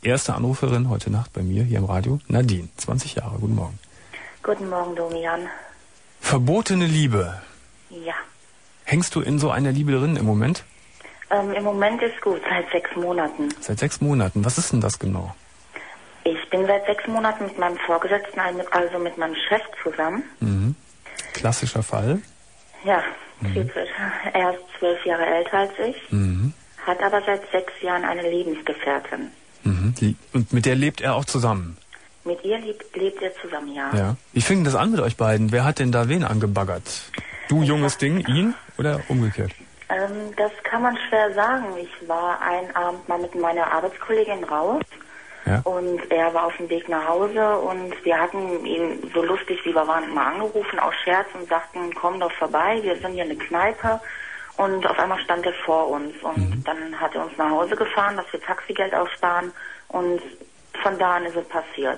Erste Anruferin heute Nacht bei mir hier im Radio, Nadine, 20 Jahre. Guten Morgen. Guten Morgen, Domian. Verbotene Liebe. Ja. Hängst du in so einer Liebe drin im Moment? Im Moment ist gut, seit 6 Monaten. Seit 6 Monaten. Was ist denn das genau? Ich bin seit 6 Monaten mit meinem Vorgesetzten, also mit meinem Chef zusammen. Mhm. Klassischer Fall. Ja, typisch. Er ist 12 Jahre älter als ich, hat aber seit 6 Jahren eine Lebensgefährtin. Mhm. Und mit der lebt er auch zusammen? Mit ihr lebt er zusammen, ja. Ja. Wie fing das an mit euch beiden? Wer hat denn da wen angebaggert? Du, junges Ding, ihn oder umgekehrt? Das kann man schwer sagen. Ich war einen Abend mal mit meiner Arbeitskollegin raus. Ja. Und er war auf dem Weg nach Hause und wir hatten ihn so lustig wie wir waren mal angerufen aus Scherz und sagten, komm doch vorbei, wir sind hier eine Kneipe. Und auf einmal stand er vor uns und dann hat er uns nach Hause gefahren, dass wir Taxigeld aussparen und von da an ist es passiert.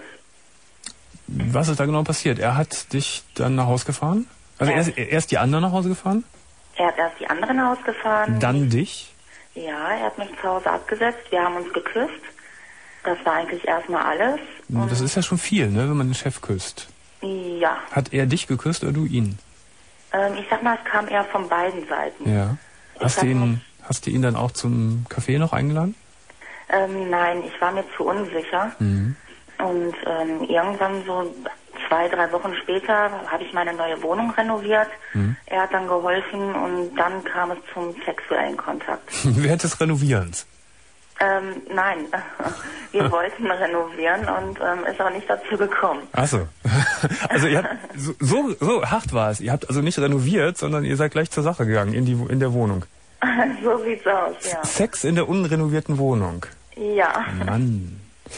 Was ist da genau passiert? Er hat dich dann nach Hause gefahren? Also erst die anderen nach Hause gefahren? Er hat erst die anderen nach Hause gefahren. Dann dich? Ja, er hat mich zu Hause abgesetzt, wir haben uns geküsst. Das war eigentlich erstmal alles. Das ist ja schon viel, ne, wenn man den Chef küsst. Ja. Hat er dich geküsst oder du ihn? Ich sag mal, es kam eher von beiden Seiten. Ja. Hast du ihn dann auch zum Café noch eingeladen? Nein, ich war mir zu unsicher. Und irgendwann so 2, 3 Wochen später habe ich meine neue Wohnung renoviert. Er hat dann geholfen und dann kam es zum sexuellen Kontakt. Während des Renovierens? Nein, wir wollten renovieren und ist aber nicht dazu gekommen. Ach so. Also ihr habt, so hart war es. Ihr habt also nicht renoviert, sondern ihr seid gleich zur Sache gegangen in der Wohnung. So sieht's aus, ja. Sex in der unrenovierten Wohnung. Ja. Mann.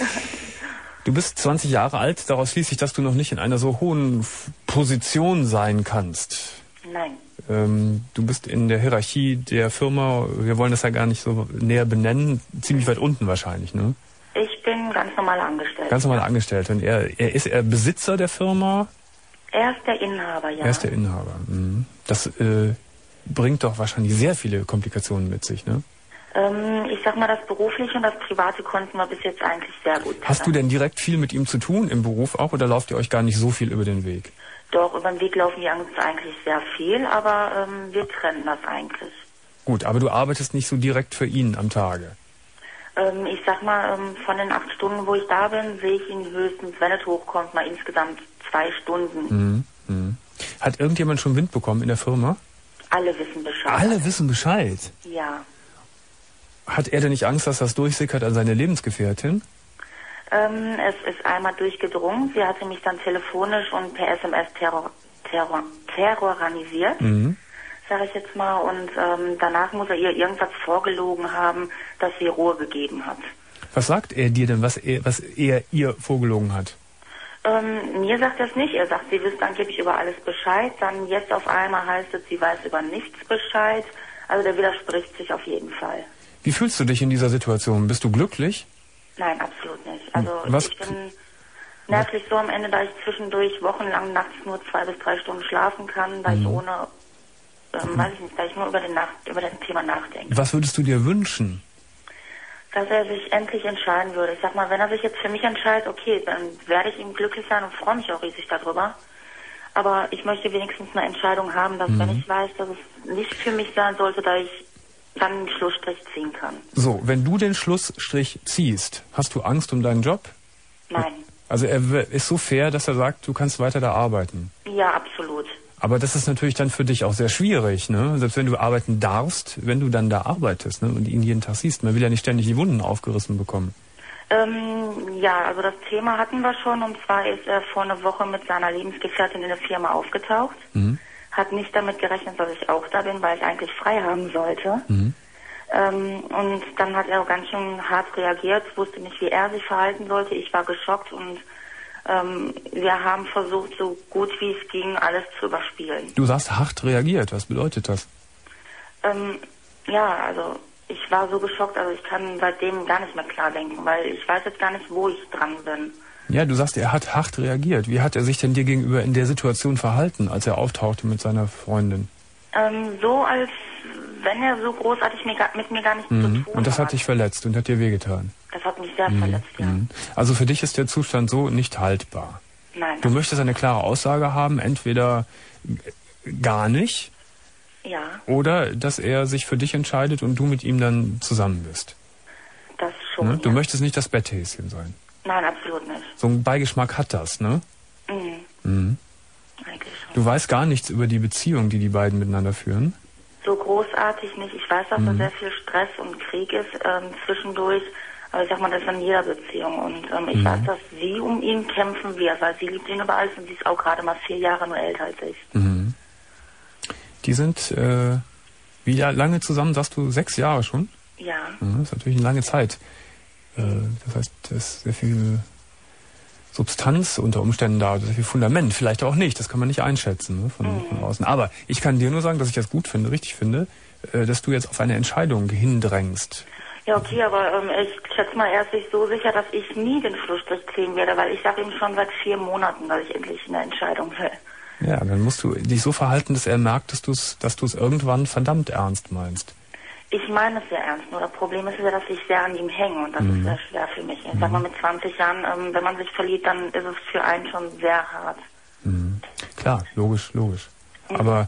Du bist 20 Jahre alt, daraus schließe ich, dass du noch nicht in einer so hohen Position sein kannst. Nein. Du bist in der Hierarchie der Firma, wir wollen das ja gar nicht so näher benennen, ziemlich weit unten wahrscheinlich, ne? Ich bin ganz normal angestellt. Ganz normal angestellt. Und ist er Besitzer der Firma? Er ist der Inhaber, ja. Er ist der Inhaber. Das bringt doch wahrscheinlich sehr viele Komplikationen mit sich, ne? Ich sag mal, das Berufliche und das Private konnten wir bis jetzt eigentlich sehr gut. Hast du denn direkt viel mit ihm zu tun im Beruf auch oder lauft ihr euch gar nicht so viel über den Weg? Doch, über den Weg laufen wir uns eigentlich sehr viel, aber wir trennen das eigentlich. Gut, aber du arbeitest nicht so direkt für ihn am Tage? Ich sag mal, von den 8 Stunden, wo ich da bin, sehe ich ihn höchstens, wenn es hochkommt, mal insgesamt 2 Stunden. Hat irgendjemand schon Wind bekommen in der Firma? Alle wissen Bescheid. Alle wissen Bescheid? Ja. Hat er denn nicht Angst, dass das durchsickert an seine Lebensgefährtin? Es ist einmal durchgedrungen. Sie hatte mich dann telefonisch und per SMS terrorisiert, sage ich jetzt mal. Und danach muss er ihr irgendwas vorgelogen haben, dass sie Ruhe gegeben hat. Was sagt er dir denn, was er ihr vorgelogen hat? Mir sagt er es nicht. Er sagt, sie wüsste angeblich über alles Bescheid. Dann jetzt auf einmal heißt es, sie weiß über nichts Bescheid. Also der widerspricht sich auf jeden Fall. Wie fühlst du dich in dieser Situation? Bist du glücklich? Nein, absolut nicht. Also ich bin nervlich so am Ende, da ich zwischendurch wochenlang nachts nur 2 bis 3 Stunden schlafen kann, da ich ohne, weiß ich nicht, da ich nur über das Thema nachdenke. Was würdest du dir wünschen? Dass er sich endlich entscheiden würde. Ich sag mal, wenn er sich jetzt für mich entscheidet, okay, dann werde ich ihm glücklich sein und freue mich auch riesig darüber. Aber ich möchte wenigstens eine Entscheidung haben, dass wenn ich weiß, dass es nicht für mich sein sollte, da ich dann einen Schlussstrich ziehen kann. So, wenn du den Schlussstrich ziehst, hast du Angst um deinen Job? Nein. Also er ist so fair, dass er sagt, du kannst weiter da arbeiten? Ja, absolut. Aber das ist natürlich dann für dich auch sehr schwierig, ne? Selbst wenn du arbeiten darfst, wenn du dann da arbeitest, ne? Und ihn jeden Tag siehst. Man will ja nicht ständig die Wunden aufgerissen bekommen. Ja, also das Thema hatten wir schon. Und zwar ist er vor einer Woche mit seiner Lebensgefährtin in der Firma aufgetaucht. Hat nicht damit gerechnet, dass ich auch da bin, weil ich eigentlich frei haben sollte. Und dann hat er auch ganz schön hart reagiert, wusste nicht, wie er sich verhalten sollte. Ich war geschockt und wir haben versucht, so gut wie es ging, alles zu überspielen. Du sagst hart reagiert, was bedeutet das? Ja, also ich war so geschockt, also ich kann seitdem gar nicht mehr klar denken, weil ich weiß jetzt gar nicht, wo ich dran bin. Ja, du sagst, er hat hart reagiert. Wie hat er sich denn dir gegenüber in der Situation verhalten, als er auftauchte mit seiner Freundin? So, als wenn er so großartig mit mir gar nichts zu tun hat. Und das hat dich verletzt und hat dir wehgetan? Das hat mich sehr verletzt, ja. Also für dich ist der Zustand so nicht haltbar. Nein. Du möchtest eine klare Aussage haben, entweder gar nicht, ja, oder dass er sich für dich entscheidet und du mit ihm dann zusammen bist. das schon, Ne? Du möchtest nicht das Betthäschen sein. Nein, absolut nicht. So einen Beigeschmack hat das, ne? Eigentlich schon. Du weißt gar nichts über die Beziehung, die die beiden miteinander führen? So großartig nicht. Ich weiß, dass da sehr viel Stress und Krieg ist zwischendurch. Aber ich sag mal, das ist in jeder Beziehung. Und ich weiß, dass sie um ihn kämpfen wird, weil sie liebt ihn über alles und sie ist auch gerade mal 4 Jahre nur älter als ich. Die sind wie lange zusammen, sagst du, 6 Jahre schon? Ja. Das ist natürlich eine lange Zeit. Das heißt, da ist sehr viel Substanz unter Umständen da, sehr viel Fundament, vielleicht auch nicht, das kann man nicht einschätzen, ne, von außen. Aber ich kann dir nur sagen, dass ich das gut finde, richtig finde, dass du jetzt auf eine Entscheidung hindrängst. Ja, okay, aber ich schätze mal, er ist sich so sicher, dass ich nie den Schlussstrich ziehen werde, weil ich sage ihm schon seit 4 Monaten, dass ich endlich eine Entscheidung will. Ja, dann musst du dich so verhalten, dass er merkt, dass du es irgendwann verdammt ernst meinst. Ich meine es sehr ernst, nur das Problem ist ja, dass ich sehr an ihm hänge und das ist sehr schwer für mich. Ich sag mal, mit 20 Jahren, wenn man sich verliebt, dann ist es für einen schon sehr hart. Klar, logisch. Aber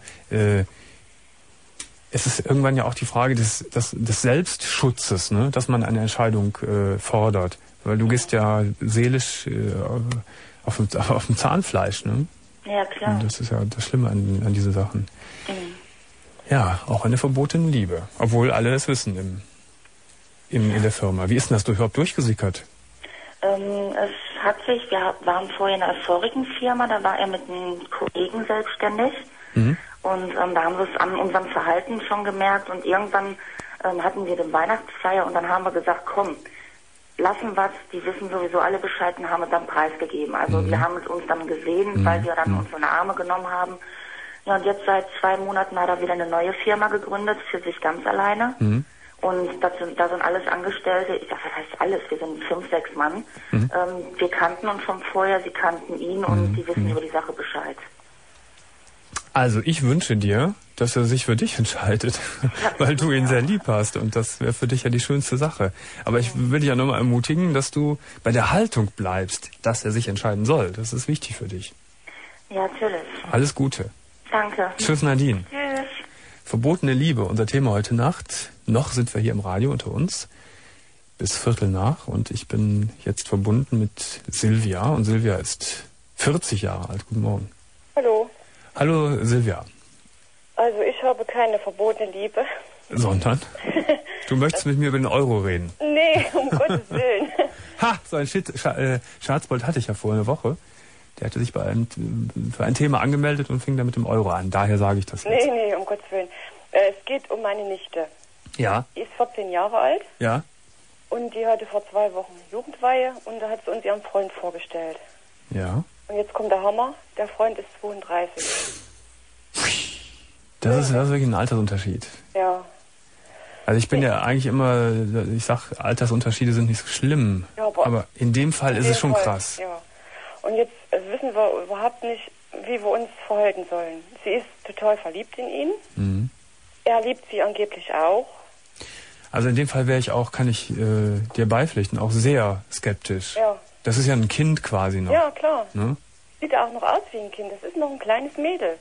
es ist irgendwann ja auch die Frage des Selbstschutzes, ne, dass man eine Entscheidung fordert. Weil du gehst ja seelisch auf dem Zahnfleisch, ne? Ja, klar. Und das ist ja das Schlimme an diesen Sachen. Ja, auch eine verbotene Liebe. Obwohl alle es wissen in der Firma. Wie ist denn das überhaupt durchgesickert? Es hat sich, wir waren vorher in einer vorigen Firma, da war er mit einem Kollegen selbstständig. Und da haben wir es an unserem Verhalten schon gemerkt. Und irgendwann hatten wir den Weihnachtsfeier und dann haben wir gesagt, komm, lassen wir's, die wissen sowieso alle Bescheid und haben es dann preisgegeben. Also wir haben es uns dann gesehen, weil wir dann uns in die Arme genommen haben. Ja, und jetzt seit 2 Monaten hat er wieder eine neue Firma gegründet, für sich ganz alleine. Und da sind alles Angestellte, ich sag, was heißt alles, wir sind 5, 6 Mann. Wir kannten uns schon vorher, sie kannten ihn und die wissen über die Sache Bescheid. Also ich wünsche dir, dass er sich für dich entscheidet, weil du ihn sehr lieb hast und das wäre für dich ja die schönste Sache. Aber ich will dich ja nochmal ermutigen, dass du bei der Haltung bleibst, dass er sich entscheiden soll. Das ist wichtig für dich. Ja, natürlich. Alles Gute. Danke. Tschüss Nadine. Tschüss. Verbotene Liebe, unser Thema heute Nacht. Noch sind wir hier im Radio unter uns bis 15:15 und ich bin jetzt verbunden mit Silvia und Silvia ist 40 Jahre alt. Guten Morgen. Hallo. Hallo Silvia. Also ich habe keine verbotene Liebe. Sondern? Du möchtest mit mir über den Euro reden. Nee, um Gottes Willen. Ha, so ein Schwarzbold hatte ich ja vor einer Woche. Der hatte sich für ein Thema angemeldet und fing dann mit dem Euro an. Daher sage ich das jetzt. Nee, um Gottes Willen. Es geht um meine Nichte. Ja. Die ist 14 Jahre alt. Ja. Und die hatte vor 2 Wochen Jugendweihe und da hat sie uns ihren Freund vorgestellt. Ja. Und jetzt kommt der Hammer. Der Freund ist 32. Das ist wirklich ein Altersunterschied. Ja. Also ich bin ja eigentlich immer, ich sag, Altersunterschiede sind nicht so schlimm. Ja, aber in dem Fall ist es schon krass. Ja. Und jetzt wissen wir überhaupt nicht, wie wir uns verhalten sollen. Sie ist total verliebt in ihn. Er liebt sie angeblich auch. Also in dem Fall wäre ich auch, kann ich dir beipflichten, auch sehr skeptisch. Ja. Das ist ja ein Kind quasi noch. Ja, klar. Ne? Sieht auch noch aus wie ein Kind. Das ist noch ein kleines Mädel.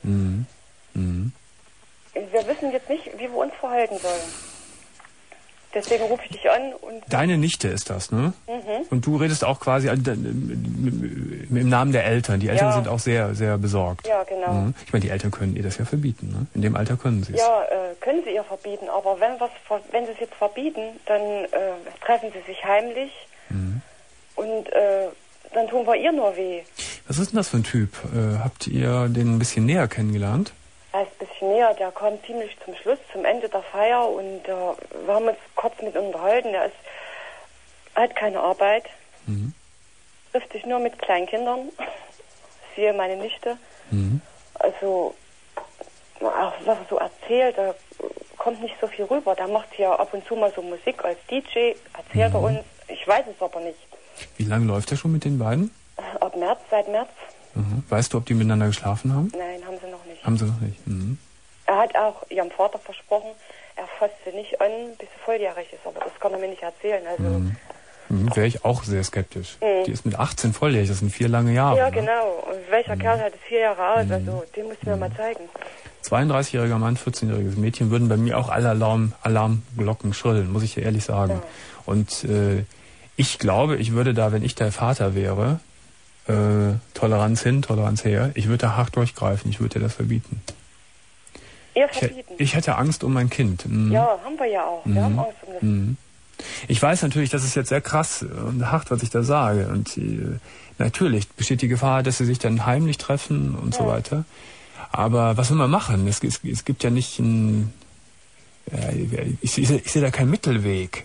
Wir wissen jetzt nicht, wie wir uns verhalten sollen. Deswegen rufe ich dich an. Und Deine Nichte ist das, ne? Und du redest auch quasi im Namen der Eltern. Die Eltern sind auch sehr, sehr besorgt. Ja, genau. Ich meine, die Eltern können ihr das ja verbieten, ne? In dem Alter können sie es. Ja, können sie ihr verbieten. Aber wenn sie es jetzt verbieten, dann treffen sie sich heimlich. Und dann tun wir ihr nur weh. Was ist denn das für ein Typ? Habt ihr den ein bisschen näher kennengelernt? Er ist ein bisschen näher, der kam ziemlich zum Schluss, zum Ende der Feier und wir haben uns kurz mit unterhalten. Er hat keine Arbeit, trifft sich nur mit Kleinkindern, siehe meine Nichte. Also auch was er so erzählt, da kommt nicht so viel rüber. Der macht hier ab und zu mal so Musik als DJ, erzählt er uns. Ich weiß es aber nicht. Wie lange läuft er schon mit den beiden? Seit März. Weißt du, ob die miteinander geschlafen haben? Nein, haben sie noch nicht. Haben sie noch nicht. Er hat auch ihrem Vater versprochen, er fasst sie nicht an, bis sie volljährig ist. Aber das kann er mir nicht erzählen. Also Wäre ich auch sehr skeptisch. Die ist mit 18 volljährig, das sind 4 lange Jahre. Ja, genau. Und welcher Kerl hat es 4 Jahre alt? Also, den musst du mir mal zeigen. 32-jähriger Mann, 14-jähriges Mädchen würden bei mir auch alle Alarmglocken schrillen, muss ich dir ehrlich sagen. Ja. Und ich glaube, ich würde da, wenn ich der Vater wäre, Toleranz hin, Toleranz her, ich würde da hart durchgreifen, ich würde dir das verbieten. Ihr verbieten? Ich hätte Angst um mein Kind. Ja, haben wir ja auch. Wir haben Angst um das. Ich weiß natürlich, das ist jetzt sehr krass und hart, was ich da sage. Und natürlich besteht die Gefahr, dass sie sich dann heimlich treffen und so weiter. Aber was will man machen? Es gibt ja nicht ein... ich sehe da keinen Mittelweg.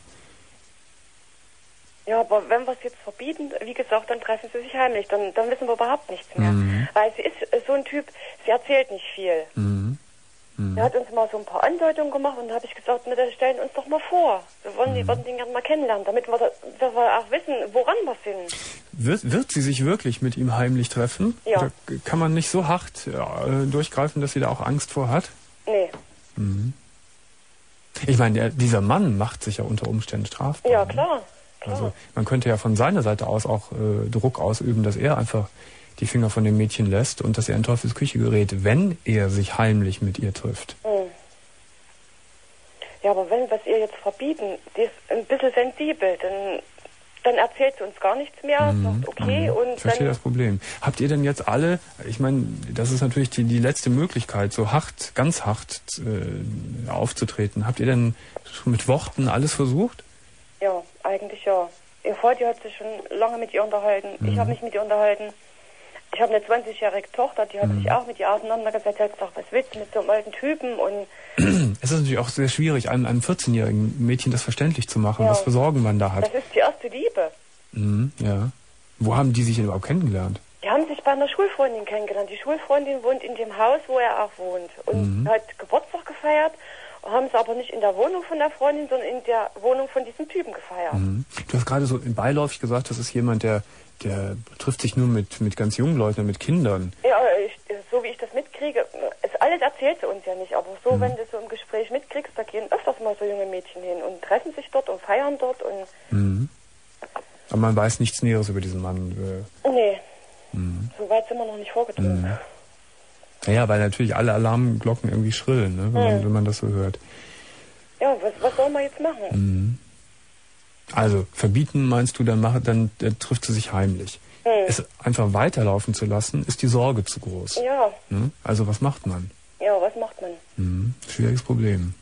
Ja, aber wenn wir es jetzt verbieten, wie gesagt, dann treffen sie sich heimlich. Dann wissen wir überhaupt nichts mehr. Weil sie ist so ein Typ, sie erzählt nicht viel. Er hat uns mal so ein paar Andeutungen gemacht und da habe ich gesagt, na, dann stellen uns doch mal vor. Wir wollen den gerne mal kennenlernen, damit wir auch wissen, woran wir sind. Wird sie sich wirklich mit ihm heimlich treffen? Ja. Oder kann man nicht so hart durchgreifen, dass sie da auch Angst vor hat? Nee. Ich meine, dieser Mann macht sich ja unter Umständen strafbar. Ja, klar. Also man könnte ja von seiner Seite aus auch Druck ausüben, dass er einfach die Finger von dem Mädchen lässt und dass er in Teufels Küche gerät, wenn er sich heimlich mit ihr trifft. Ja, aber wenn wir es ihr jetzt verbieten, die ist ein bisschen sensibel, dann erzählt sie uns gar nichts mehr, sagt okay und ich verstehe das Problem. Habt ihr denn jetzt alle, ich meine, das ist natürlich die letzte Möglichkeit, so hart, ganz hart aufzutreten. Habt ihr denn schon mit Worten alles versucht? Ja, eigentlich ja. Ihr Vater hat sich schon lange mit ihr unterhalten. Ich habe mich mit ihr unterhalten. Ich habe eine 20-jährige Tochter, die hat sich auch mit ihr auseinandergesetzt. Sie hat gesagt, was willst du mit so einem alten Typen? Und es ist natürlich auch sehr schwierig, einem 14-jährigen Mädchen das verständlich zu machen, was für Sorgen man da hat. Das ist die erste Liebe. Ja. Wo haben die sich denn überhaupt kennengelernt? Die haben sich bei einer Schulfreundin kennengelernt. Die Schulfreundin wohnt in dem Haus, wo er auch wohnt. Und hat Geburtstag gefeiert. Haben es aber nicht in der Wohnung von der Freundin, sondern in der Wohnung von diesem Typen gefeiert. Du hast gerade so beiläufig gesagt, das ist jemand, der trifft sich nur mit ganz jungen Leuten, mit Kindern. Ja, so wie ich das mitkriege, alles erzählt sie uns ja nicht, aber so, wenn du so im Gespräch mitkriegst, da gehen öfters mal so junge Mädchen hin und treffen sich dort und feiern dort. Und aber man weiß nichts Näheres über diesen Mann. Nee, so weit sind wir noch nicht vorgedrungen. Ja, weil natürlich alle Alarmglocken irgendwie schrillen, ne? wenn man das so hört. Ja, was soll man jetzt machen? Also, verbieten meinst du, dann trifft sie sich heimlich. Es einfach weiterlaufen zu lassen, ist die Sorge zu groß. Ja. Ne? Also, was macht man? Ja, was macht man? Schwieriges Problem.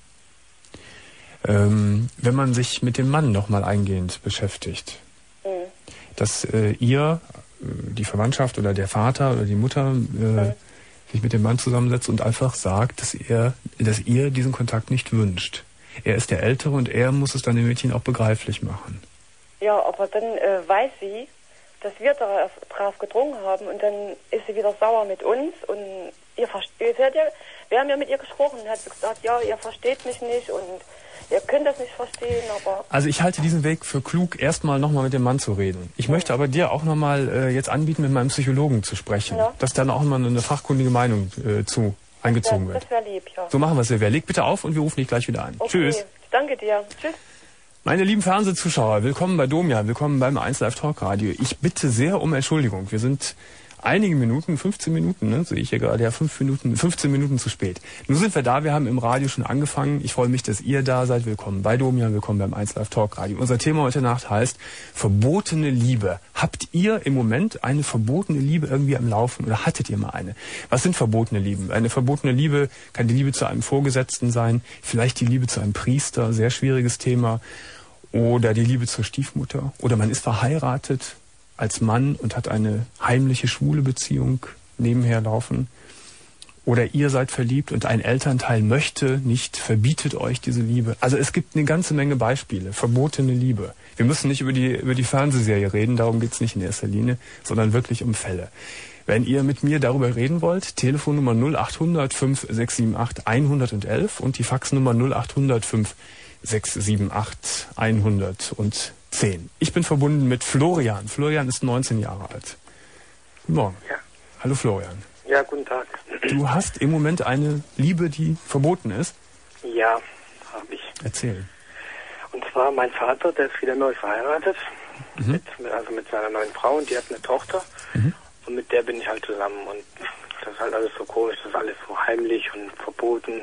Wenn man sich mit dem Mann nochmal eingehend beschäftigt, dass ihr, die Verwandtschaft oder der Vater oder die Mutter sich mit dem Mann zusammensetzt und einfach sagt, dass ihr diesen Kontakt nicht wünscht. Er ist der Ältere und er muss es dann dem Mädchen auch begreiflich machen. Ja, aber dann weiß sie, dass wir darauf gedrungen haben und dann ist sie wieder sauer mit uns und wir haben ja mit ihr gesprochen und hat sie gesagt, ja, ihr versteht mich nicht und ihr könnt das nicht verstehen, aber... Also ich halte diesen Weg für klug, erstmal nochmal mit dem Mann zu reden. Ich möchte aber dir auch nochmal jetzt anbieten, mit meinem Psychologen zu sprechen, dass dann auch mal eine fachkundige Meinung eingezogen wird. Das wäre lieb, ja. So machen wir es, Silvia. Leg bitte auf und wir rufen dich gleich wieder an. Okay. Tschüss. Danke dir. Tschüss. Meine lieben Fernsehzuschauer, willkommen bei Domian, willkommen beim 1Live Talk Radio. Ich bitte sehr um Entschuldigung. Wir sind einige Minuten, 15 Minuten, ne, sehe ich hier gerade, ja, 15 Minuten zu spät. Nun sind wir da, wir haben im Radio schon angefangen. Ich freue mich, dass ihr da seid. Willkommen bei Domian, willkommen beim 1Live Talk Radio. Unser Thema heute Nacht heißt verbotene Liebe. Habt ihr im Moment eine verbotene Liebe irgendwie am Laufen oder hattet ihr mal eine? Was sind verbotene Lieben? Eine verbotene Liebe kann die Liebe zu einem Vorgesetzten sein, vielleicht die Liebe zu einem Priester, sehr schwieriges Thema, oder die Liebe zur Stiefmutter, oder man ist verheiratet als Mann und hat eine heimliche schwule Beziehung nebenher laufen. Oder ihr seid verliebt und ein Elternteil möchte nicht, verbietet euch diese Liebe. Also es gibt eine ganze Menge Beispiele, verbotene Liebe. Wir müssen nicht über die Fernsehserie reden, darum geht's nicht in erster Linie, sondern wirklich um Fälle. Wenn ihr mit mir darüber reden wollt, Telefonnummer 0800 5678 111 und die Faxnummer 0800 5678 110. Ich bin verbunden mit Florian. Florian ist 19 Jahre alt. Guten Morgen. Ja. Hallo Florian. Ja, guten Tag. Du hast im Moment eine Liebe, die verboten ist? Ja, habe ich. Erzähl. Und zwar mein Vater, der ist wieder neu verheiratet mit seiner neuen Frau, und die hat eine Tochter. Und mit der bin ich halt zusammen. Und das ist halt alles so komisch, das ist alles so heimlich und verboten.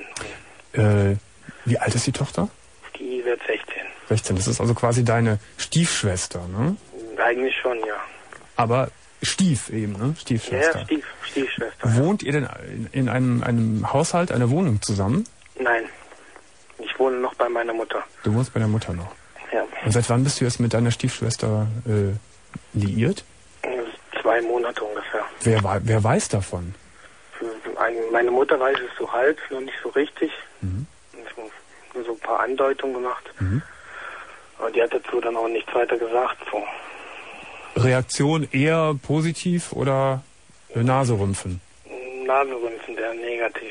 Wie alt ist die Tochter? Die wird 16. 16, das ist also quasi deine Stiefschwester, ne? Eigentlich schon, ja. Aber Stief eben, ne? Stiefschwester. Ja, Stiefschwester. Wohnt ihr denn in einem Haushalt, einer Wohnung zusammen? Nein. Ich wohne noch bei meiner Mutter. Du wohnst bei der Mutter noch? Ja. Und seit wann bist du jetzt mit deiner Stiefschwester liiert? 2 Monate ungefähr. Wer weiß davon? Meine Mutter weiß es so halb, noch nicht so richtig. Nur so ein paar Andeutungen gemacht. Aber die hat dazu dann auch nichts weiter gesagt. So. Reaktion eher positiv oder Naserümpfen? Naserümpfen, der negativ.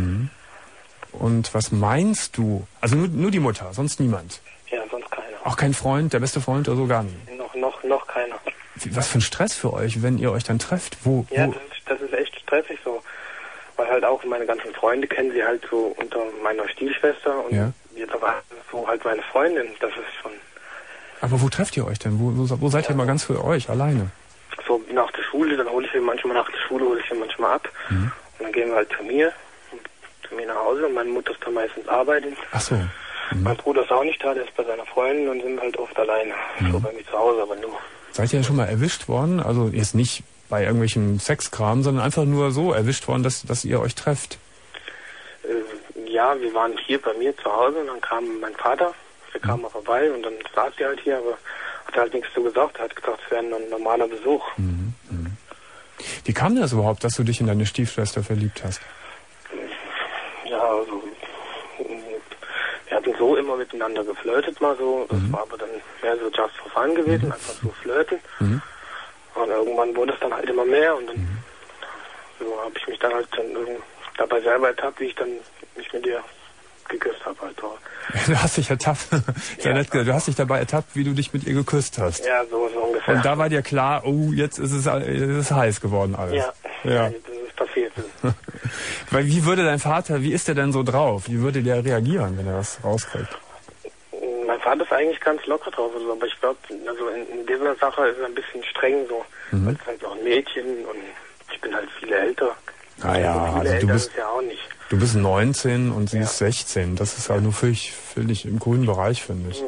Und was meinst du? Also nur die Mutter, sonst niemand? Ja, sonst keiner. Auch kein Freund, der beste Freund oder so gar nicht? Noch keiner. Was für ein Stress für euch, wenn ihr euch dann trefft? Ja, das ist echt stressig so. Weil halt auch meine ganzen Freunde kennen sie halt so unter meiner Stiefschwester, und jetzt aber so halt meine Freundin, das ist schon... Aber wo trefft ihr euch denn? Wo seid ihr mal ganz für euch, alleine? So nach der Schule, dann hole ich sie manchmal ab. Und dann gehen wir halt zu mir nach Hause, und meine Mutter ist dann meistens arbeiten. Ach so. Mein Bruder ist auch nicht da, der ist bei seiner Freundin, und sind halt oft alleine. So bei mir zu Hause, aber nur. Seid ihr schon mal erwischt worden? Also jetzt nicht bei irgendwelchen Sexkram, sondern einfach nur so erwischt worden, dass ihr euch trefft? Ja, wir waren hier bei mir zu Hause, und dann kam mein Vater, der kam mal vorbei, und dann saß er halt hier, aber hat halt nichts so gesagt. Er hat gesagt, es wäre ein normaler Besuch. Wie kam das überhaupt, dass du dich in deine Stiefschwester verliebt hast? Ja, also wir hatten so immer miteinander geflirtet mal so. Das war aber dann mehr so just for fun gewesen, einfach so flirten. Und irgendwann wurde es dann halt immer mehr, und dann so habe ich mich dann halt dabei selber ertappt, wie ich dann mich mit ihr geküsst habe. Halt so. Du hast dich ertappt, du hast dich dabei ertappt, wie du dich mit ihr geküsst hast. Ja, so ungefähr. Und da war dir klar, oh, jetzt ist es heiß geworden alles. Ja, das ist passiert. Weil wie würde dein Vater, wie ist der denn so drauf? Wie würde der reagieren, wenn er das rauskriegt? Mein Vater ist eigentlich ganz locker drauf, also, aber ich glaube, also in dieser Sache ist er ein bisschen streng so. Weil es halt noch ein Mädchen, und ich bin halt viel älter. Also du bist 19 und sie ist 16. Das ist ja nur völlig im grünen Bereich, finde ich.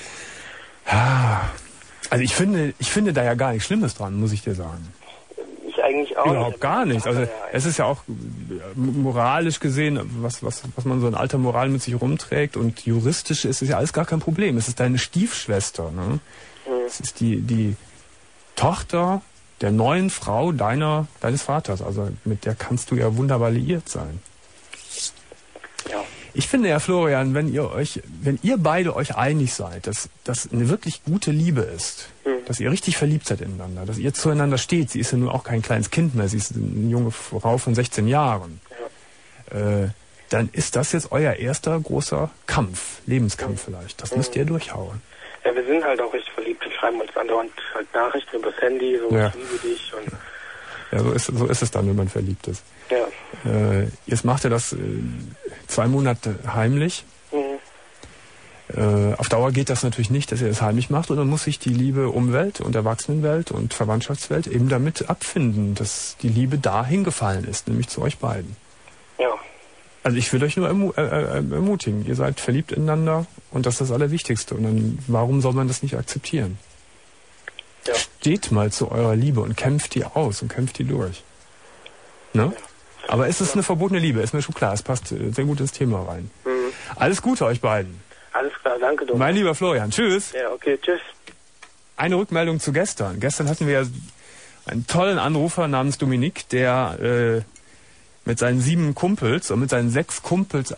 Also ich finde da ja gar nichts Schlimmes dran, muss ich dir sagen. Ich eigentlich auch Überhaupt gar nicht. Also es ist ja auch moralisch gesehen, was man so in alter Moral mit sich rumträgt, und juristisch ist es ja alles gar kein Problem. Es ist deine Stiefschwester, ne? Es ist die Tochter der neuen Frau deines Vaters. Also mit der kannst du ja wunderbar liiert sein. Ja. Ich finde ja, Florian, wenn ihr beide euch einig seid, dass das eine wirklich gute Liebe ist, dass ihr richtig verliebt seid ineinander, dass ihr zueinander steht, sie ist ja nun auch kein kleines Kind mehr, sie ist eine junge Frau von 16 Jahren, dann ist das jetzt euer erster großer Kampf, Lebenskampf vielleicht. Das müsst ihr durchhauen. Ja, wir sind halt auch richtig verliebt. Wir schreiben uns andauernd halt Nachrichten übers Handy, so ich liebe dich. Und ja, so ist es dann, wenn man verliebt ist. Ja. Jetzt macht ihr das 2 Monate heimlich. Auf Dauer geht das natürlich nicht, dass ihr das heimlich macht, und dann muss sich die liebe Umwelt und Erwachsenenwelt und Verwandtschaftswelt eben damit abfinden, dass die Liebe da hingefallen ist, nämlich zu euch beiden. Ja. Also ich will euch nur ermutigen, ihr seid verliebt ineinander, und das ist das Allerwichtigste, und dann warum soll man das nicht akzeptieren? Ja. Steht mal zu eurer Liebe und kämpft die aus und kämpft die durch. Ne? Ja. Aber es ist eine verbotene Liebe, ist mir schon klar, es passt sehr gut ins Thema rein. Alles Gute euch beiden. Alles klar, danke, Dominik. Mein lieber Florian, tschüss. Ja, okay, tschüss. Eine Rückmeldung zu gestern. Gestern hatten wir einen tollen Anrufer namens Dominik, der mit seinen 7 Kumpels und mit seinen 6 Kumpels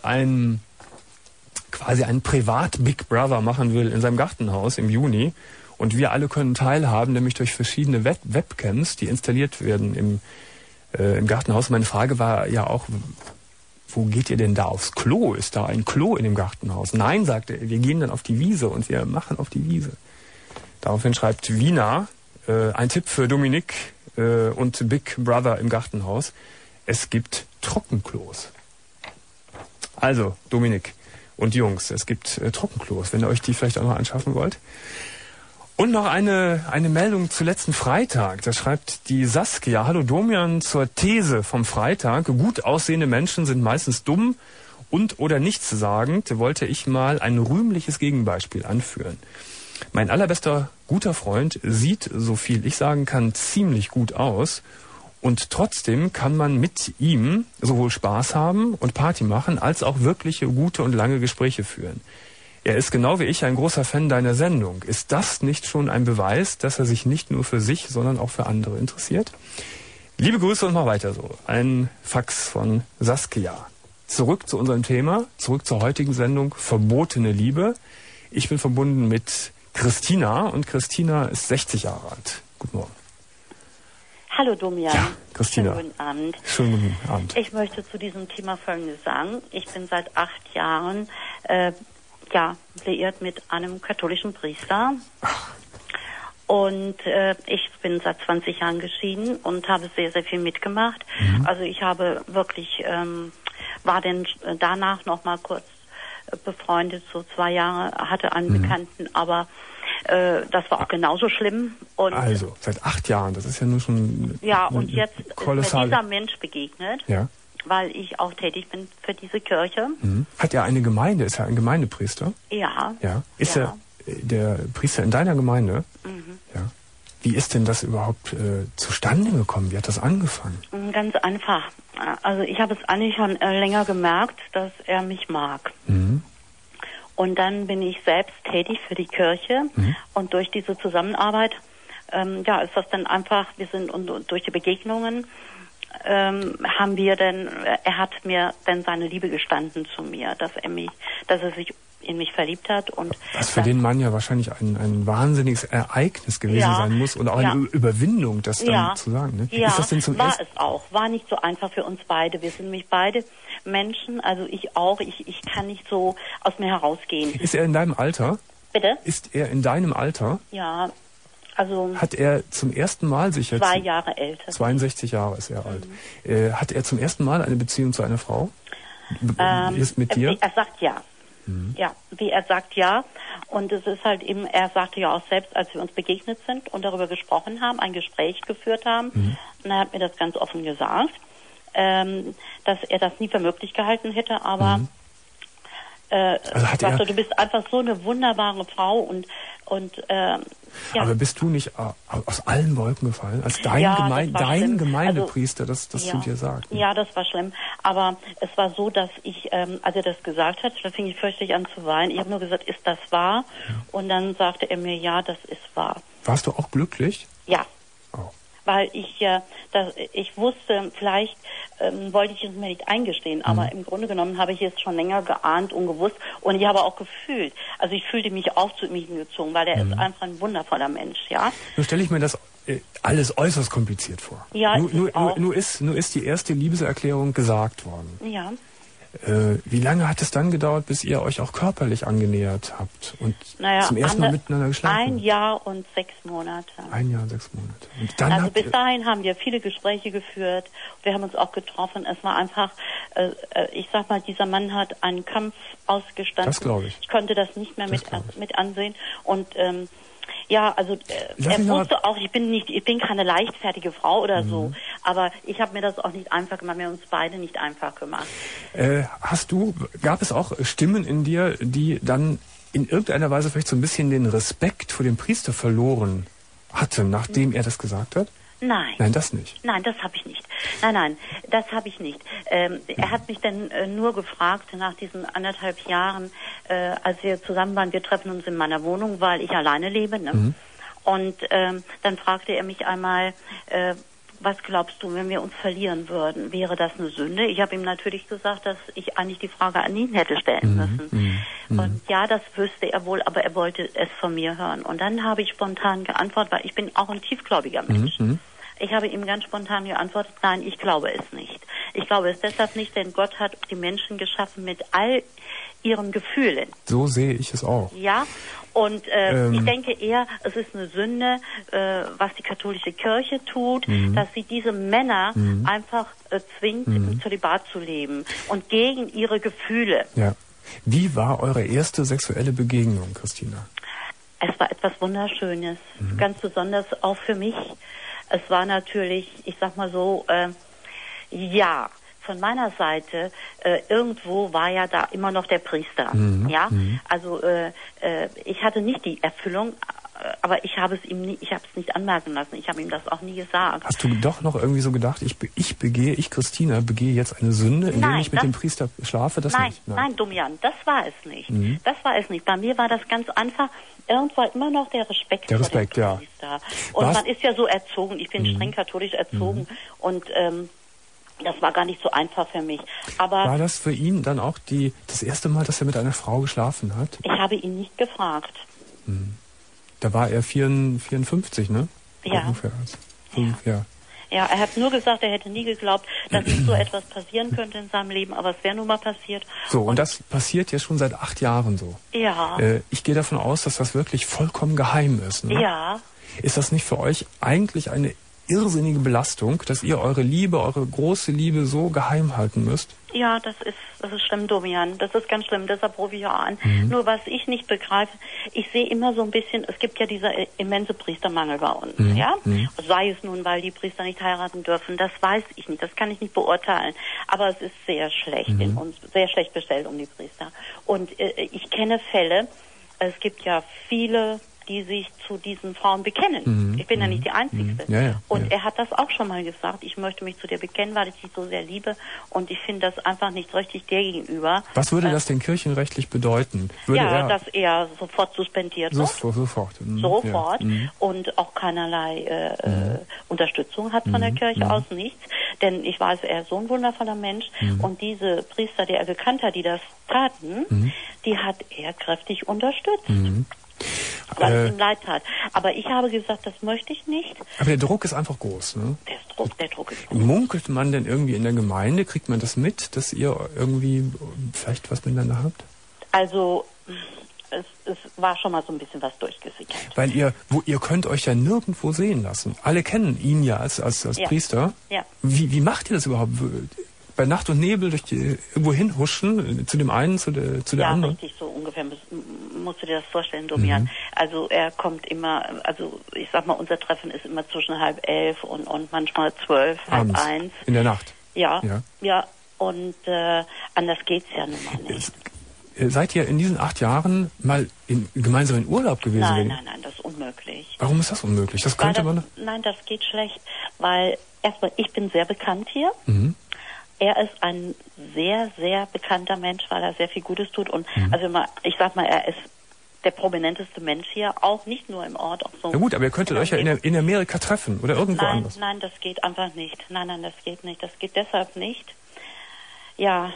quasi einen Privat-Big Brother machen will in seinem Gartenhaus im Juni. Und wir alle können teilhaben, nämlich durch verschiedene Webcams, die installiert werden im Gartenhaus. Meine Frage war ja auch, wo geht ihr denn da aufs Klo? Ist da ein Klo in dem Gartenhaus? Nein, sagt er, wir gehen dann auf die Wiese und wir machen auf die Wiese. Daraufhin schreibt Wiener, ein Tipp für Dominik und Big Brother im Gartenhaus. Es gibt Trockenklos. Also, Dominik und Jungs, es gibt Trockenklos, wenn ihr euch die vielleicht auch noch anschaffen wollt. Und noch eine Meldung zu letzten Freitag. Da schreibt die Saskia: Hallo Domian, zur These vom Freitag. Gut aussehende Menschen sind meistens dumm und oder nichtssagend. Wollte ich mal ein rühmliches Gegenbeispiel anführen. Mein allerbester guter Freund sieht, so viel ich sagen kann, ziemlich gut aus. Und trotzdem kann man mit ihm sowohl Spaß haben und Party machen, als auch wirkliche gute und lange Gespräche führen. Er ist genau wie ich ein großer Fan deiner Sendung. Ist das nicht schon ein Beweis, dass er sich nicht nur für sich, sondern auch für andere interessiert? Liebe Grüße und mach weiter so. Ein Fax von Saskia. Zurück zu unserem Thema, zurück zur heutigen Sendung, verbotene Liebe. Ich bin verbunden mit Christina und Christina ist 60 Jahre alt. Guten Morgen. Hallo Domian. Ja, Christina. Schönen guten Abend. Schönen guten Abend. Ich möchte zu diesem Thema Folgendes sagen. Ich bin seit 8 Jahren liiert mit einem katholischen Priester. Ach. Und ich bin seit 20 Jahren geschieden und habe sehr, sehr viel mitgemacht. Mhm. Also ich habe wirklich, war dann danach noch mal kurz befreundet, so 2 Jahre, hatte einen Bekannten, aber das war auch genauso schlimm. Und also, seit 8 Jahren, das ist ja nur schon... Ja, und jetzt ist mir dieser Mensch begegnet. Ja. Weil ich auch tätig bin für diese Kirche. Mhm. Hat er eine Gemeinde? Ist er ein Gemeindepriester? Ja. Ja. Ist er der Priester in deiner Gemeinde? Mhm. Ja. Wie ist denn das überhaupt zustande gekommen? Wie hat das angefangen? Ganz einfach. Also ich habe es eigentlich schon länger gemerkt, dass er mich mag. Mhm. Und dann bin ich selbst tätig für die Kirche. Mhm. Und durch diese Zusammenarbeit, ist das dann einfach, wir sind und durch die Begegnungen, haben wir dann, er hat mir dann seine Liebe gestanden zu mir, dass er sich in mich verliebt hat. Und was für den Mann ja wahrscheinlich ein wahnsinniges Ereignis gewesen sein muss und auch eine Überwindung, das dann zu sagen. Ne? Ja, ist das denn war es auch. War nicht so einfach für uns beide. Wir sind nämlich beide Menschen, also ich auch. Ich kann nicht so aus mir herausgehen. Ist er in deinem Alter? Bitte? Ist er in deinem Alter? Ja, also... Hat er zum ersten Mal sich jetzt... 2 Jahre älter. 62 Jahre ist er alt. Hat er zum ersten Mal eine Beziehung zu einer Frau? Ist mit dir? Er sagt ja. Ja, wie er sagt ja. Und es ist halt eben, er sagte ja auch selbst, als wir uns begegnet sind und darüber gesprochen haben, ein Gespräch geführt haben, und er hat mir das ganz offen gesagt, dass er das nie für möglich gehalten hätte, aber sagte, du bist einfach so eine wunderbare Frau und Aber bist du nicht aus allen Wolken gefallen, als dein Gemeindepriester das zu dir sagt? Ne? Ja, das war schlimm. Aber es war so, dass ich, als er das gesagt hat, da fing ich fürchterlich an zu weinen. Ich habe nur gesagt, ist das wahr? Ja. Und dann sagte er mir, ja, das ist wahr. Warst du auch glücklich? Ja. Oh. Weil ich wusste, vielleicht wollte ich es mir nicht eingestehen, aber im Grunde genommen habe ich es schon länger geahnt und gewusst und ich habe auch gefühlt. Also ich fühlte mich auch zu ihm gezogen, weil er ist einfach ein wundervoller Mensch, ja. Nun stelle ich mir das alles äußerst kompliziert vor. Ja, nur ist die erste Liebeserklärung gesagt worden. Ja. Wie lange hat es dann gedauert, bis ihr euch auch körperlich angenähert habt und zum ersten Mal miteinander geschlafen habt? 1 Jahr und 6 Monate. 1 Jahr und 6 Monate. Und dann bis dahin haben wir viele Gespräche geführt. Wir haben uns auch getroffen. Es war einfach, ich sag mal, dieser Mann hat einen Kampf ausgestanden. Das glaube ich. Ich konnte das nicht mehr mit ansehen. Und er wusste auch, ich bin keine leichtfertige Frau oder so, aber ich habe mir das auch nicht einfach gemacht, wir haben uns beide nicht einfach gemacht. Gab es auch Stimmen in dir, die dann in irgendeiner Weise vielleicht so ein bisschen den Respekt vor dem Priester verloren hatten, nachdem er das gesagt hat? Nein. Nein, das nicht. Nein, das habe ich nicht. Nein, das habe ich nicht. Er hat mich dann nur gefragt nach diesen 1,5 Jahren, als wir zusammen waren, wir treffen uns in meiner Wohnung, weil ich alleine lebe. Ne? Und dann fragte er mich einmal, was glaubst du, wenn wir uns verlieren würden? Wäre das eine Sünde? Ich habe ihm natürlich gesagt, dass ich eigentlich die Frage an ihn hätte stellen müssen. Und ja, das wüsste er wohl, aber er wollte es von mir hören. Und dann habe ich spontan geantwortet, weil ich bin auch ein tiefgläubiger Mensch. Ich habe ihm ganz spontan geantwortet, nein, ich glaube es nicht. Ich glaube es deshalb nicht, denn Gott hat die Menschen geschaffen mit all ihren Gefühlen. So sehe ich es auch. Ja, und ich denke eher, es ist eine Sünde, was die katholische Kirche tut, dass sie diese Männer einfach zwingt, im Zölibat zu leben und gegen ihre Gefühle. Ja. Wie war eure erste sexuelle Begegnung, Christina? Es war etwas Wunderschönes, ganz besonders auch für mich. Es war natürlich, ich sag mal so, ja, von meiner Seite, irgendwo war ja da immer noch der Priester, ja. Also ich hatte nicht die Erfüllung, aber ich habe es ihm nie, ich habe es nicht anmerken lassen. Ich habe ihm das auch nie gesagt. Hast du doch noch irgendwie so gedacht, ich Christina, begehe jetzt eine Sünde, indem ich mit dem Priester schlafe? Das nicht? Nein, Domian, das war es nicht. Das war es nicht. Bei mir war das ganz einfach. Irgendwo immer noch der Respekt vor dem Priester. Ja. Und man ist ja so erzogen. Ich bin streng katholisch erzogen und das war gar nicht so einfach für mich. Aber war das für ihn dann auch das erste Mal, dass er mit einer Frau geschlafen hat? Ich habe ihn nicht gefragt. Da war er 54, ne? Ja. Ungefähr. 5, ja. Ja, er hat nur gesagt, er hätte nie geglaubt, dass so etwas passieren könnte in seinem Leben, aber es wäre nun mal passiert. So, und das passiert jetzt schon seit 8 Jahren so. Ja. Ich gehe davon aus, dass das wirklich vollkommen geheim ist. Ne? Ja. Ist das nicht für euch eigentlich eine irrsinnige Belastung, dass ihr eure Liebe, eure große Liebe so geheim halten müsst? Ja, das ist schlimm, Domian. Das ist ganz schlimm, deshalb rufe ich ja an. Nur was ich nicht begreife, ich sehe immer so ein bisschen, es gibt ja dieser immense Priestermangel bei uns, ja? Sei es nun, weil die Priester nicht heiraten dürfen, das weiß ich nicht, das kann ich nicht beurteilen. Aber es ist sehr schlecht sehr schlecht bestellt um die Priester. Und ich kenne Fälle, es gibt ja viele, die sich zu diesen Frauen bekennen. Ich bin ja nicht die Einzige. Und er hat das auch schon mal gesagt, ich möchte mich zu dir bekennen, weil ich dich so sehr liebe und ich finde das einfach nicht richtig dir gegenüber. Was würde das denn kirchenrechtlich bedeuten? Dass er sofort suspendiert wird. Sofort. Sofort. Und auch keinerlei Unterstützung hat von der Kirche aus, nichts. Denn ich weiß, er ist so ein wundervoller Mensch und diese Priester, die er gekannt hat, die das taten, die hat er kräftig unterstützt. Weil es ihm leid tat. Aber ich habe gesagt, das möchte ich nicht. Aber der Druck ist einfach groß, ne? Der Druck ist groß. Munkelt man denn irgendwie in der Gemeinde, kriegt man das mit, dass ihr irgendwie vielleicht was miteinander habt? Also, es war schon mal so ein bisschen was durchgesickert. Weil ihr könnt euch ja nirgendwo sehen lassen. Alle kennen ihn ja als Priester. Ja. Wie macht ihr das überhaupt? Bei Nacht und Nebel irgendwo hinhuschen, zu dem einen, zu der anderen? Ja, richtig, so ungefähr musst du dir das vorstellen, Domian. Also er kommt immer, also ich sag mal, unser Treffen ist immer zwischen 10:30 und manchmal 12, abends, 1:30. In der Nacht? Ja. Und anders geht's ja nun mal nicht. Seid ihr in diesen 8 Jahren mal gemeinsam in Urlaub gewesen? Nein, das ist unmöglich. Warum ist das unmöglich? Nein, das geht schlecht, weil erstmal, ich bin sehr bekannt hier. Er ist ein sehr, sehr bekannter Mensch, weil er sehr viel Gutes tut. Und also ich sag mal, er ist der prominenteste Mensch hier, auch nicht nur im Ort. Auch so. Ja gut, aber ihr könntet euch ja in Amerika treffen oder irgendwo anders. Nein, das geht einfach nicht. Nein, das geht nicht. Das geht deshalb nicht. Ja,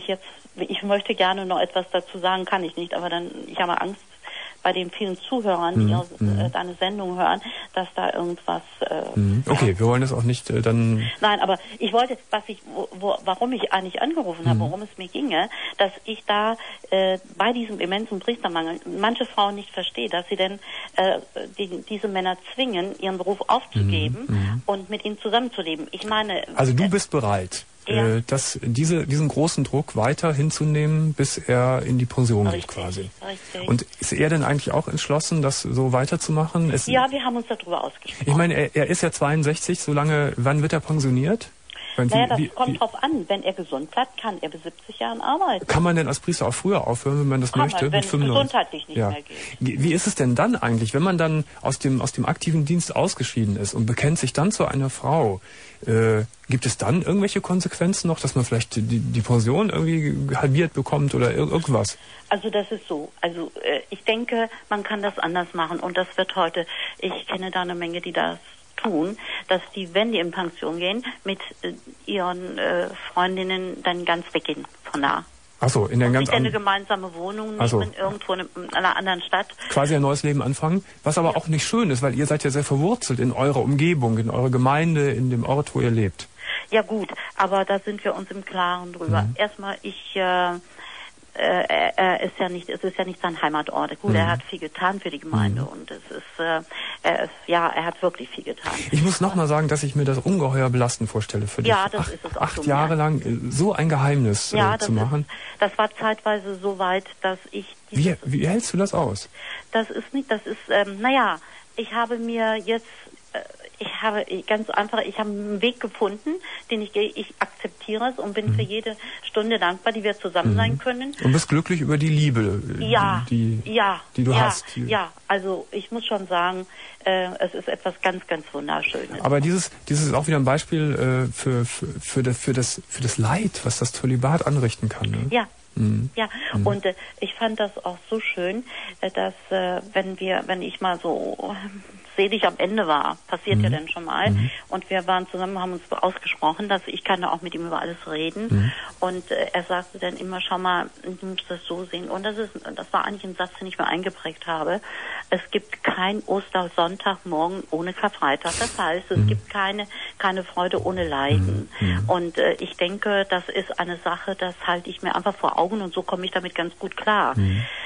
ich möchte gerne noch etwas dazu sagen, kann ich nicht, aber ich habe Angst bei den vielen Zuhörern, die deine Sendung hören, dass da irgendwas... Okay, wir wollen das auch nicht dann... Nein, aber ich wollte, warum ich eigentlich angerufen habe, worum es mir ginge, dass ich da bei diesem immensen Priestermangel manche Frauen nicht verstehe, dass sie denn diese Männer zwingen, ihren Beruf aufzugeben und mit ihnen zusammenzuleben. Ich meine... Also du bist bereit, diesen großen Druck weiter hinzunehmen, bis er in die Pension geht quasi. Richtig. Und ist er denn eigentlich auch entschlossen, das so weiterzumachen? Ja, wir haben uns darüber ausgesprochen. Ich meine, er ist ja 62, wann wird er pensioniert? Das kommt drauf an. Wenn er gesund bleibt, kann er bis 70 Jahren arbeiten. Kann man denn als Priester auch früher aufhören, wenn man das möchte? Wenn es gesundheitlich nicht mehr geht. Wie ist es denn dann eigentlich, wenn man dann aus dem aktiven Dienst ausgeschieden ist und bekennt sich dann zu einer Frau? Gibt es dann irgendwelche Konsequenzen noch, dass man vielleicht die Pension irgendwie halbiert bekommt oder irgendwas? Also das ist so. Also ich denke, man kann das anders machen und das wird heute, ich kenne da eine Menge, die das tun, dass die, wenn die in Pension gehen, mit ihren Freundinnen dann ganz weggehen von da. Ach so, in der ganz eine gemeinsame Wohnung nehmen, irgendwo in einer anderen Stadt. Quasi ein neues Leben anfangen, was aber auch nicht schön ist, weil ihr seid ja sehr verwurzelt in eurer Umgebung, in eurer Gemeinde, in dem Ort, wo ihr lebt. Ja gut, aber da sind wir uns im Klaren drüber. Erstmal, er ist ja nicht, es ist ja nicht sein Heimatort. Gut, er hat viel getan für die Gemeinde und es ist, er hat wirklich viel getan. Ich muss nochmal sagen, dass ich mir das ungeheuer belastend vorstelle für dich. Ja, das ist es auch 8 Jahre lang so ein Geheimnis zu machen. Das war zeitweise so weit, dass ich... Wie hältst du das aus? Das ist nicht, ich habe mir jetzt... Ich habe einen Weg gefunden, den ich akzeptiere es und bin für jede Stunde dankbar, die wir zusammen sein können. Und bist glücklich über die Liebe, die du hast. Ja, also ich muss schon sagen, es ist etwas ganz, ganz Wunderschönes. Aber dieses ist auch wieder ein Beispiel für das Leid, was das Zölibat anrichten kann. Ne? Ja. Ja, und ich fand das auch so schön, dass wenn ich mal so selig am Ende war, passiert ja dann schon mal, und wir waren zusammen, haben uns ausgesprochen, dass ich kann da auch mit ihm über alles reden, und er sagte dann immer, schau mal, du musst das so sehen, und das war eigentlich ein Satz, den ich mir eingeprägt habe: Es gibt kein Ostersonntagmorgen ohne Karfreitag, das heißt, es gibt keine Freude ohne Leiden, und ich denke, das ist eine Sache, das halte ich mir einfach vor Augen, und so komme ich damit ganz gut klar.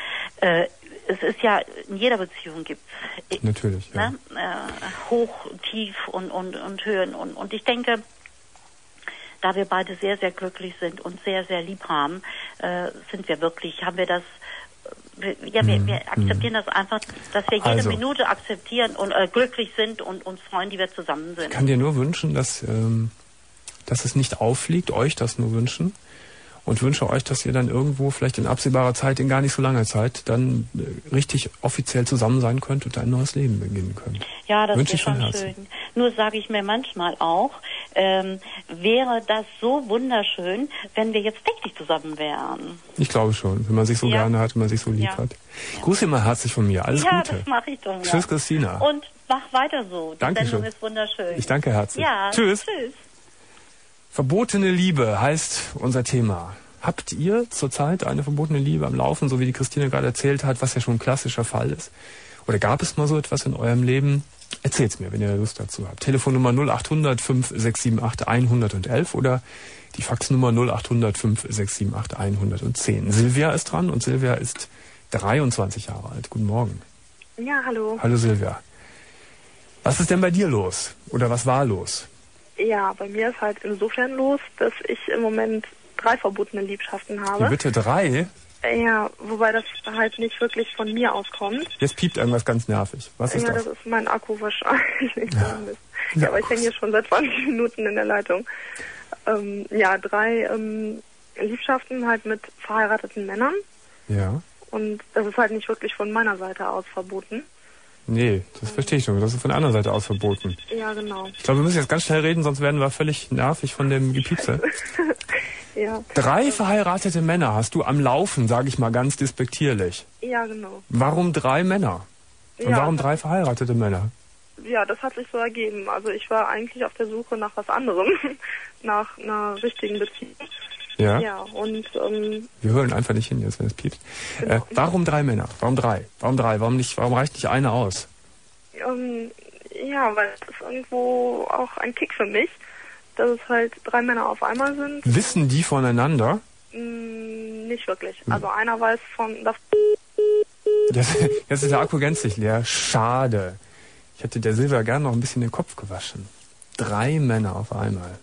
Es ist ja, in jeder Beziehung gibt es natürlich, ja. Hoch, Tief und Höhen. Und ich denke, da wir beide sehr, sehr glücklich sind und sehr, sehr lieb haben, haben wir das, wir akzeptieren das einfach, dass wir jede Minute akzeptieren und glücklich sind und uns freuen, die wir zusammen sind. Ich kann dir nur wünschen, dass es nicht auffliegt, euch das nur wünschen. Und wünsche euch, dass ihr dann irgendwo, vielleicht in absehbarer Zeit, in gar nicht so langer Zeit, dann richtig offiziell zusammen sein könnt und ein neues Leben beginnen könnt. Ja, das wäre schon schön. Nur sage ich mir manchmal auch, wäre das so wunderschön, wenn wir jetzt wirklich zusammen wären. Ich glaube schon, wenn man sich so gerne hat, wenn man sich so lieb hat. Grüß dir mal herzlich von mir. Alles Gute. Ja, das mache ich doch. Tschüss, Christina. Und mach weiter so. Die Dankeschön. Sendung ist wunderschön. Ich danke herzlich. Ja, tschüss. Tschüss. Verbotene Liebe heißt unser Thema. Habt ihr zurzeit eine verbotene Liebe am Laufen, so wie die Christine gerade erzählt hat, was ja schon ein klassischer Fall ist? Oder gab es mal so etwas in eurem Leben? Erzählt's mir, wenn ihr Lust dazu habt. Telefonnummer 0800 5678 111 oder die Faxnummer 0800 5678 110. Silvia ist dran und Silvia ist 23 Jahre alt. Guten Morgen. Ja, hallo. Hallo Silvia. Was ist denn bei dir los? Oder was war los? Ja, bei mir ist halt insofern los, dass ich im Moment 3 verbotene Liebschaften habe. Wie bitte 3? Ja, wobei das halt nicht wirklich von mir auskommt. Jetzt piept irgendwas ganz nervig. Was ist das? Ja, das ist mein Akku wahrscheinlich. Ja, aber ich hänge hier schon seit 20 Minuten in der Leitung. 3 Liebschaften halt mit verheirateten Männern. Ja. Und das ist halt nicht wirklich von meiner Seite aus verboten. Nee, das verstehe ich schon. Das ist von der anderen Seite aus verboten. Ja, genau. Ich glaube, wir müssen jetzt ganz schnell reden, sonst werden wir völlig nervig von dem Gepiepse. Ja. 3 verheiratete Männer hast du am Laufen, sage ich mal ganz despektierlich. Ja, genau. Warum 3 Männer? Und warum 3 verheiratete Männer? Ja, das hat sich so ergeben. Also ich war eigentlich auf der Suche nach was anderem, nach einer richtigen Beziehung. Ja. Ja, und wir hören einfach nicht hin jetzt, wenn es piepst. Genau. Warum 3 Männer? Warum 3? Warum reicht nicht einer aus? Ja, weil es ist irgendwo auch ein Kick für mich, dass es halt 3 Männer auf einmal sind. Wissen die voneinander? Nicht wirklich. Also einer weiß von... Jetzt ist der Akku gänzlich leer. Schade. Ich hätte der Silvia gerne noch ein bisschen den Kopf gewaschen. 3 Männer auf einmal.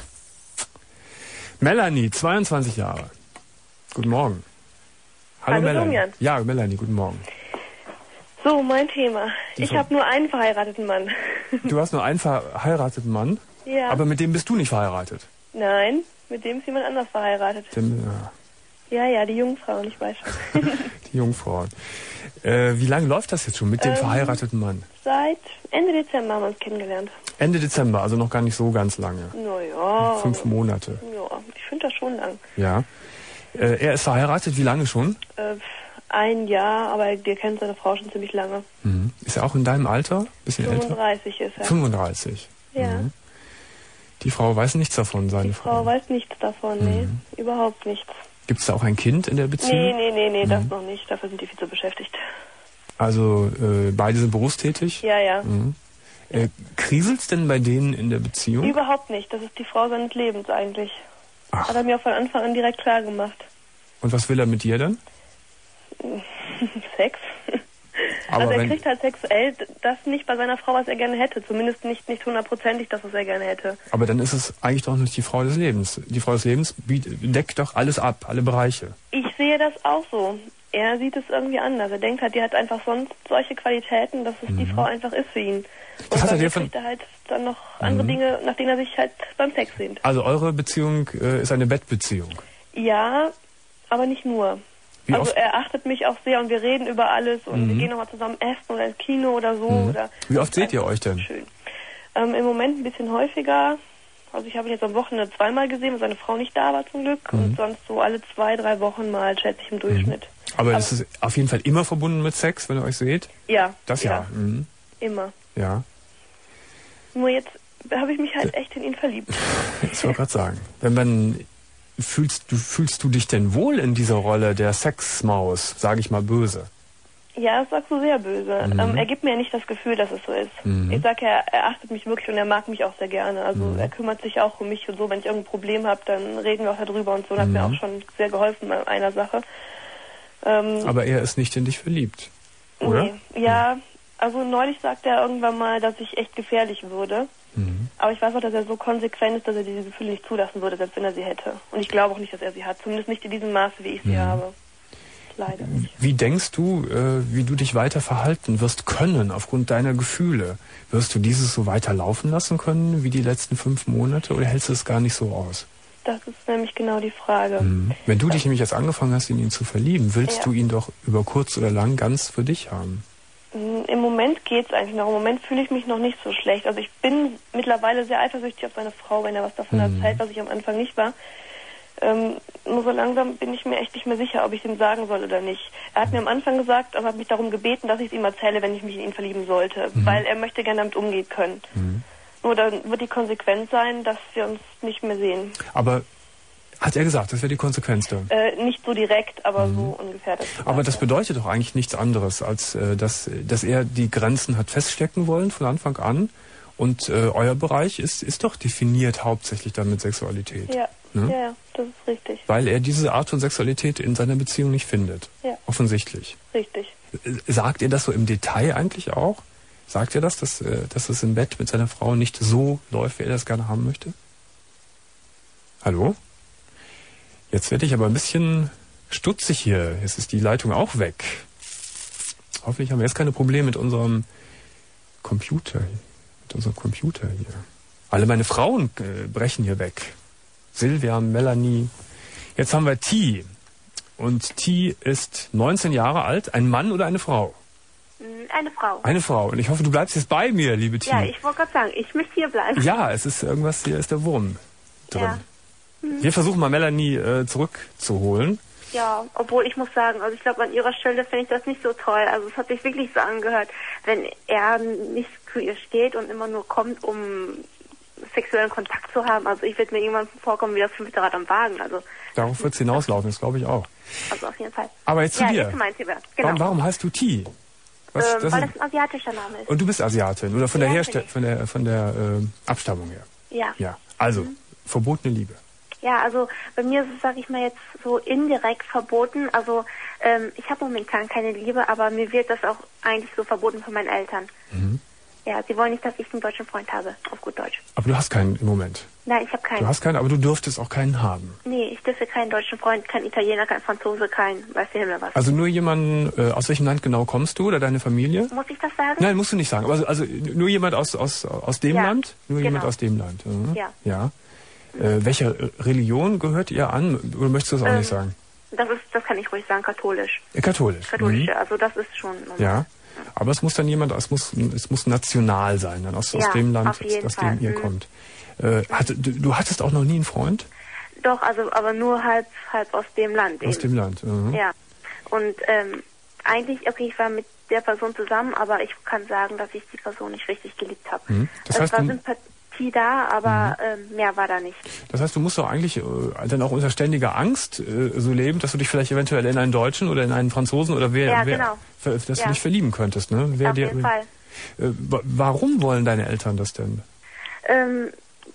Melanie, 22 Jahre. Guten Morgen. Hallo Melanie. Domian. Ja, Melanie, guten Morgen. So, mein Thema. Ich habe nur einen verheirateten Mann. Du hast nur einen verheirateten Mann? Ja. Aber mit dem bist du nicht verheiratet? Nein, mit dem ist jemand anders verheiratet. Ja, die Jungfrauen, ich weiß schon. Die Jungfrauen. Wie lange läuft das jetzt schon mit dem verheirateten Mann? Seit Ende Dezember haben wir uns kennengelernt. Ende Dezember, also noch gar nicht so ganz lange. Naja. 5 Monate. Ja, ich finde das schon lang. Ja. Er ist verheiratet, wie lange schon? 1 Jahr, aber der kennt seine Frau schon ziemlich lange. Mhm. Ist er auch in deinem Alter? Bisschen 35 älter? ist er. 35? Ja. Mhm. Die Frau weiß nichts davon, seine Frau? Die Frau weiß nichts davon, nee. Überhaupt nichts. Gibt es da auch ein Kind in der Beziehung? Nee, das noch nicht. Dafür sind die viel zu beschäftigt. Also beide sind berufstätig? Ja. Mhm. Kriselt's denn bei denen in der Beziehung? Überhaupt nicht. Das ist die Frau seines Lebens eigentlich. Ach. Hat er mir auch von Anfang an direkt klar gemacht. Und was will er mit dir dann? Sex. Aber also er kriegt halt sexuell das nicht bei seiner Frau, was er gerne hätte. Zumindest nicht hundertprozentig das, was er gerne hätte. Aber dann ist es eigentlich doch nicht die Frau des Lebens. Die Frau des Lebens deckt doch alles ab, alle Bereiche. Ich sehe das auch so. Er sieht es irgendwie anders. Er denkt halt, die hat einfach sonst solche Qualitäten, dass es die Frau einfach ist für ihn. Das und hat er kriegt er halt dann noch andere Dinge, nach denen er sich halt beim Sex sehnt. Also eure Beziehung ist eine Bettbeziehung? Ja, aber nicht nur. Wie also oft? er achtet mich auch sehr und wir reden über alles und wir gehen nochmal zusammen essen oder ins Kino oder so. Oder Wie oft seht ihr euch denn? Schön. Im Moment ein bisschen häufiger. Also ich habe ihn jetzt am Wochenende 2-mal gesehen, weil seine Frau nicht da war zum Glück. Und sonst so alle 2-3 Wochen mal, schätze ich, im Durchschnitt. Aber ist es auf jeden Fall immer verbunden mit Sex, wenn ihr euch seht? Ja. Das ja. Immer. Ja. Nur jetzt habe ich mich halt echt in ihn verliebt. Ich wollte gerade sagen, wenn man fühlst du dich denn wohl in dieser Rolle der Sexmaus, sage ich mal böse? Ja, das sagst du sehr böse. Er gibt mir ja nicht das Gefühl, dass es so ist. Ich sage ja, er achtet mich wirklich und er mag mich auch sehr gerne. Also er kümmert sich auch um mich und so. Wenn ich irgendein Problem habe, dann reden wir auch darüber und so. Und hat mir auch schon sehr geholfen bei einer Sache. Aber er ist nicht in dich verliebt, oder? Nee. Ja, also neulich sagte er irgendwann mal, dass ich echt gefährlich würde. Aber ich weiß auch, dass er so konsequent ist, dass er diese Gefühle nicht zulassen würde, selbst wenn er sie hätte. Und ich glaube auch nicht, dass er sie hat. Zumindest nicht in diesem Maße, wie ich sie habe. Leider nicht. Wie denkst du, wie du dich weiter verhalten wirst können aufgrund deiner Gefühle? Wirst du dieses so weiter laufen lassen können wie die letzten 5 Monate oder hältst du es gar nicht so aus? Das ist nämlich genau die Frage. Wenn du dich nämlich jetzt angefangen hast, in ihn zu verlieben, willst du ihn doch über kurz oder lang ganz für dich haben. Im Moment geht's eigentlich noch. Im Moment fühle ich mich noch nicht so schlecht. Also ich bin mittlerweile sehr eifersüchtig auf seine Frau, wenn er was davon erzählt, was ich am Anfang nicht war. Nur so langsam bin ich mir echt nicht mehr sicher, ob ich es ihm sagen soll oder nicht. Er hat mir am Anfang gesagt, aber hat mich darum gebeten, dass ich es ihm erzähle, wenn ich mich in ihn verlieben sollte, weil er möchte gerne damit umgehen können. Nur dann wird die Konsequenz sein, dass wir uns nicht mehr sehen. Aber hat er gesagt, das wäre die Konsequenz dann? Nicht so direkt, aber so ungefähr. Aber das bedeutet doch eigentlich nichts anderes, als dass er die Grenzen hat feststecken wollen von Anfang an. Und euer Bereich ist doch definiert hauptsächlich dann mit Sexualität. Ja. Ne? Ja, das ist richtig. Weil er diese Art von Sexualität in seiner Beziehung nicht findet. Ja. Offensichtlich. Richtig. Sagt ihr das so im Detail eigentlich auch? Sagt ihr das, dass es im Bett mit seiner Frau nicht so läuft, wie er das gerne haben möchte? Hallo? Jetzt werde ich aber ein bisschen stutzig hier. Jetzt ist die Leitung auch weg. Hoffentlich haben wir jetzt keine Probleme mit unserem Computer. Hier. Alle meine Frauen brechen hier weg. Silvia, Melanie. Jetzt haben wir T. Und T ist 19 Jahre alt. Ein Mann oder eine Frau? Eine Frau. Eine Frau. Und ich hoffe, du bleibst jetzt bei mir, liebe T. Ja, ich wollte gerade sagen, ich möchte hier bleiben. Ja, es ist irgendwas, hier ist der Wurm drin. Ja. Wir versuchen mal Melanie zurückzuholen. Ja, obwohl ich muss sagen, also ich glaube, an ihrer Stelle finde ich das nicht so toll. Also es hat sich wirklich so angehört, wenn er nicht für ihr steht und immer nur kommt, um sexuellen Kontakt zu haben. Also ich würde mir irgendwann vorkommen wie das 5. Rad am Wagen. Also darauf wird es hinauslaufen, das glaube ich auch. Also auf jeden Fall. Aber jetzt zu dir. Jetzt mein Thema. Genau. Warum heißt du T? Weil das ein asiatischer Name ist. Und du bist Asiatin oder von der Abstammung her? Ja. Ja. Also verbotene Liebe. Ja, also bei mir ist es, sag ich mal, jetzt so indirekt verboten. Also ich habe momentan keine Liebe, aber mir wird das auch eigentlich so verboten von meinen Eltern. Ja, sie wollen nicht, dass ich einen deutschen Freund habe, auf gut Deutsch. Aber du hast keinen im Moment? Nein, ich habe keinen. Du hast keinen, aber du dürftest auch keinen haben? Nee, ich dürfte keinen deutschen Freund, keinen Italiener, keinen Franzose, weiß der Himmel was. Also nur jemanden, aus welchem Land genau kommst du oder deine Familie? Muss ich das sagen? Nein, musst du nicht sagen. Also nur jemand aus dem Land? Nur genau. jemand aus dem Land? Ja. Ja. Welcher Religion gehört ihr an? Oder möchtest du das auch nicht sagen? Das kann ich ruhig sagen, katholisch. Katholisch. Katholische, also das ist schon normal. Ja. Aber es muss dann es muss national sein, dann aus dem Land, aus dem ihr kommt. Du hattest auch noch nie einen Freund? Doch, also aber nur halb aus dem Land. Aus dem Land, ja. Und eigentlich, okay, ich war mit der Person zusammen, aber ich kann sagen, dass ich die Person nicht richtig geliebt habe. Das heißt, es war Sympathie da, aber mehr war da nicht. Das heißt, du musst doch eigentlich dann auch unter ständiger Angst so leben, dass du dich vielleicht eventuell in einen Deutschen oder in einen Franzosen oder genau. dass du dich verlieben könntest, ne? Auf jeden Fall. Warum wollen deine Eltern das denn?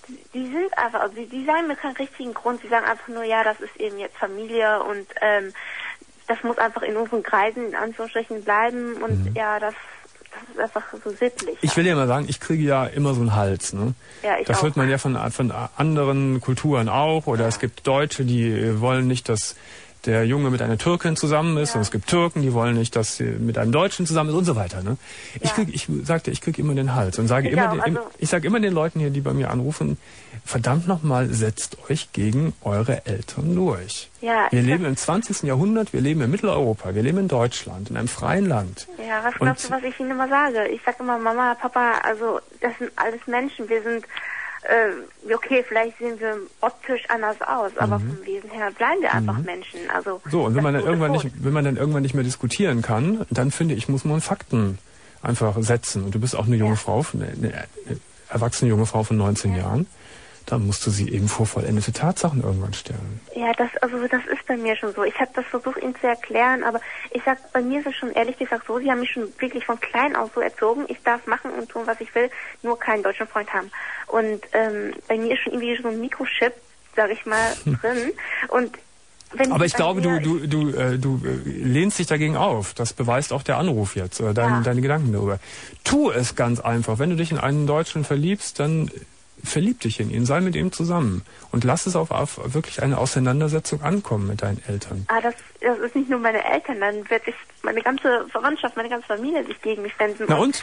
die sind einfach, also die sagen mir keinen richtigen Grund. Sie sagen einfach nur, ja, das ist eben jetzt Familie und das muss einfach in unseren Kreisen in Anführungsstrichen bleiben und ja, das ist einfach so sittlich. Ich will dir mal sagen, ich kriege ja immer so einen Hals. Ne? Ja, ich das auch. hört man ja von anderen Kulturen auch. Oder es gibt Deutsche, die wollen nicht, dass der Junge mit einer Türkin zusammen ist. Und es gibt Türken, die wollen nicht, dass sie mit einem Deutschen zusammen ist und so weiter. Ne? Ich krieg immer den Hals und sage ich sage immer den Leuten hier, die bei mir anrufen, verdammt nochmal, setzt euch gegen eure Eltern durch. Ja, wir leben im 20. Jahrhundert, wir leben in Mitteleuropa, wir leben in Deutschland, in einem freien Land. Ja, was glaubst du, was ich ihnen immer sage? Ich sage immer, Mama, Papa, also das sind alles Menschen, wir sind okay, vielleicht sehen wir optisch anders aus, aber vom Wesen her bleiben wir einfach Menschen. Also so, und wenn man dann irgendwann nicht mehr diskutieren kann, dann finde ich, muss man Fakten einfach setzen. Und du bist auch eine junge Frau, eine erwachsene junge Frau von 19 Jahren. Dann musst du sie eben vor vollendete Tatsachen irgendwann stellen. Ja, das ist bei mir schon so. Ich habe das versucht, ihnen zu erklären, aber ich sag, bei mir ist es schon ehrlich gesagt so, sie haben mich schon wirklich von klein auf so erzogen, ich darf machen und tun, was ich will, nur keinen deutschen Freund haben. Und bei mir ist schon irgendwie so ein Mikrochip, sag ich mal, drin. Und aber ich glaube, du lehnst dich dagegen auf. Das beweist auch der Anruf jetzt, deine Gedanken darüber. Tu es ganz einfach. Wenn du dich in einen Deutschen verliebst, dann verlieb dich in ihn, sei mit ihm zusammen und lass es auf wirklich eine Auseinandersetzung ankommen mit deinen Eltern. Das ist nicht nur meine Eltern, dann wird sich meine ganze Verwandtschaft, meine ganze Familie sich gegen mich wenden. Na und?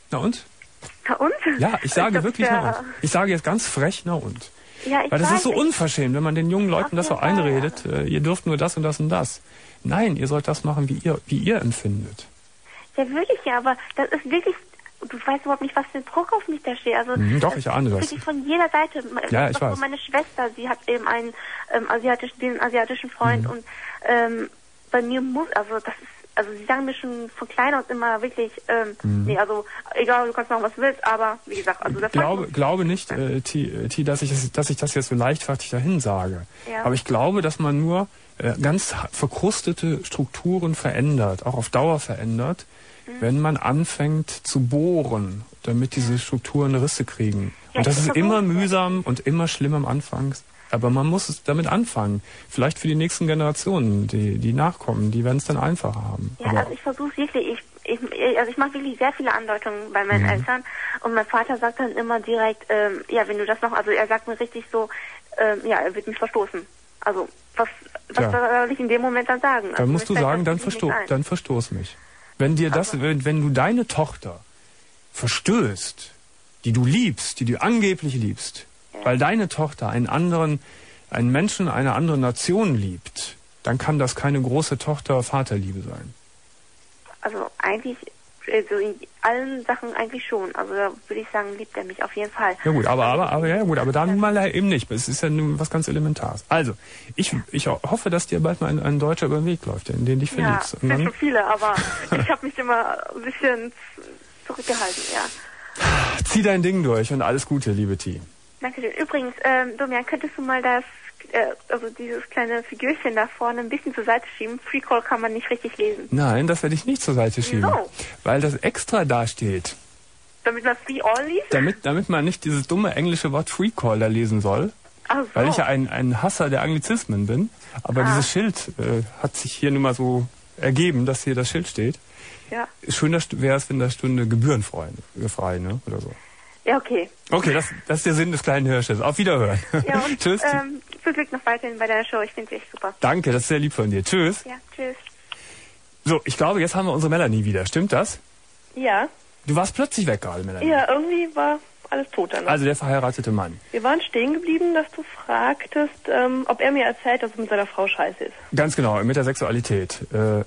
Ja, ich sage wirklich na und. Ich sage jetzt ganz frech na und. Ja, weil das ist so unverschämt, wenn man den jungen Leuten das so einredet, ihr dürft nur das und das und das. Nein, ihr sollt das machen, wie ihr empfindet. Ja, wirklich, ja, aber das ist wirklich... Du weißt überhaupt nicht, was für ein Druck auf mich da steht. Also doch, ich ahne das. Wirklich von jeder Seite. Ja, ich weiß. Meine Schwester, sie hat eben einen asiatischen Freund und bei mir also sie sagen mir schon von klein aus immer wirklich, nee, also egal, du kannst machen, was du willst, aber wie gesagt, also das glaube nicht, T, dass ich das jetzt so leichtfertig dahin sage. Ja. Aber ich glaube, dass man nur ganz verkrustete Strukturen verändert, auch auf Dauer verändert, wenn man anfängt zu bohren, damit diese Strukturen Risse kriegen. Und das ist immer mühsam und immer schlimm am Anfang. Aber man muss damit anfangen. Vielleicht für die nächsten Generationen, die nachkommen, die werden es dann einfacher haben. Ja, also ich versuche wirklich, ich mache wirklich sehr viele Andeutungen bei meinen Eltern und mein Vater sagt dann immer direkt, wenn du das noch, also er sagt mir richtig so, er wird mich verstoßen. Also was soll ich in dem Moment dann sagen? Dann musst du sagen, dann verstoß mich. Wenn du deine Tochter verstößt, die du liebst, die du angeblich liebst, weil deine Tochter einen Menschen einer anderen Nation liebt, dann kann das keine große Tochter-Vaterliebe sein. Also eigentlich, also in allen Sachen eigentlich schon. Also da würde ich sagen, liebt er mich auf jeden Fall. Ja gut, aber da mal eben nicht. Es ist ja nur was ganz Elementares. Also, ich hoffe, dass dir bald mal ein Deutscher über den Weg läuft, in den dich verliebst. Ja, sind schon viele, aber ich habe mich immer ein bisschen zurückgehalten, ja. Zieh dein Ding durch und alles Gute, liebe T. Danke schön. Übrigens, Domian, könntest du mal dieses kleine Figürchen da vorne ein bisschen zur Seite schieben? Free Call kann man nicht richtig lesen. Nein, das werde ich nicht zur Seite schieben. Wieso? Weil das extra da steht. Damit man Free All liest? Damit man nicht dieses dumme englische Wort Free Call da lesen soll. Ach so. Weil ich ja ein Hasser der Anglizismen bin. Aber dieses Schild hat sich hier nun mal so ergeben, dass hier das Schild steht. Ja. Schön wäre es, wenn da Stunde gebührenfrei, ne? Oder so. Ja, okay. Okay, das ist der Sinn des kleinen Hirsches. Auf Wiederhören. Ja, und tschüss. Viel Glück noch weiterhin bei deiner Show. Ich finde es echt super. Danke, das ist sehr lieb von dir. Tschüss. Ja, tschüss. So, ich glaube, jetzt haben wir unsere Melanie wieder. Stimmt das? Ja. Du warst plötzlich weg gerade, Melanie. Ja, irgendwie war alles tot danach. Also der verheiratete Mann. Wir waren stehen geblieben, dass du fragtest, ob er mir erzählt, dass es mit seiner Frau scheiße ist. Ganz genau, mit der Sexualität.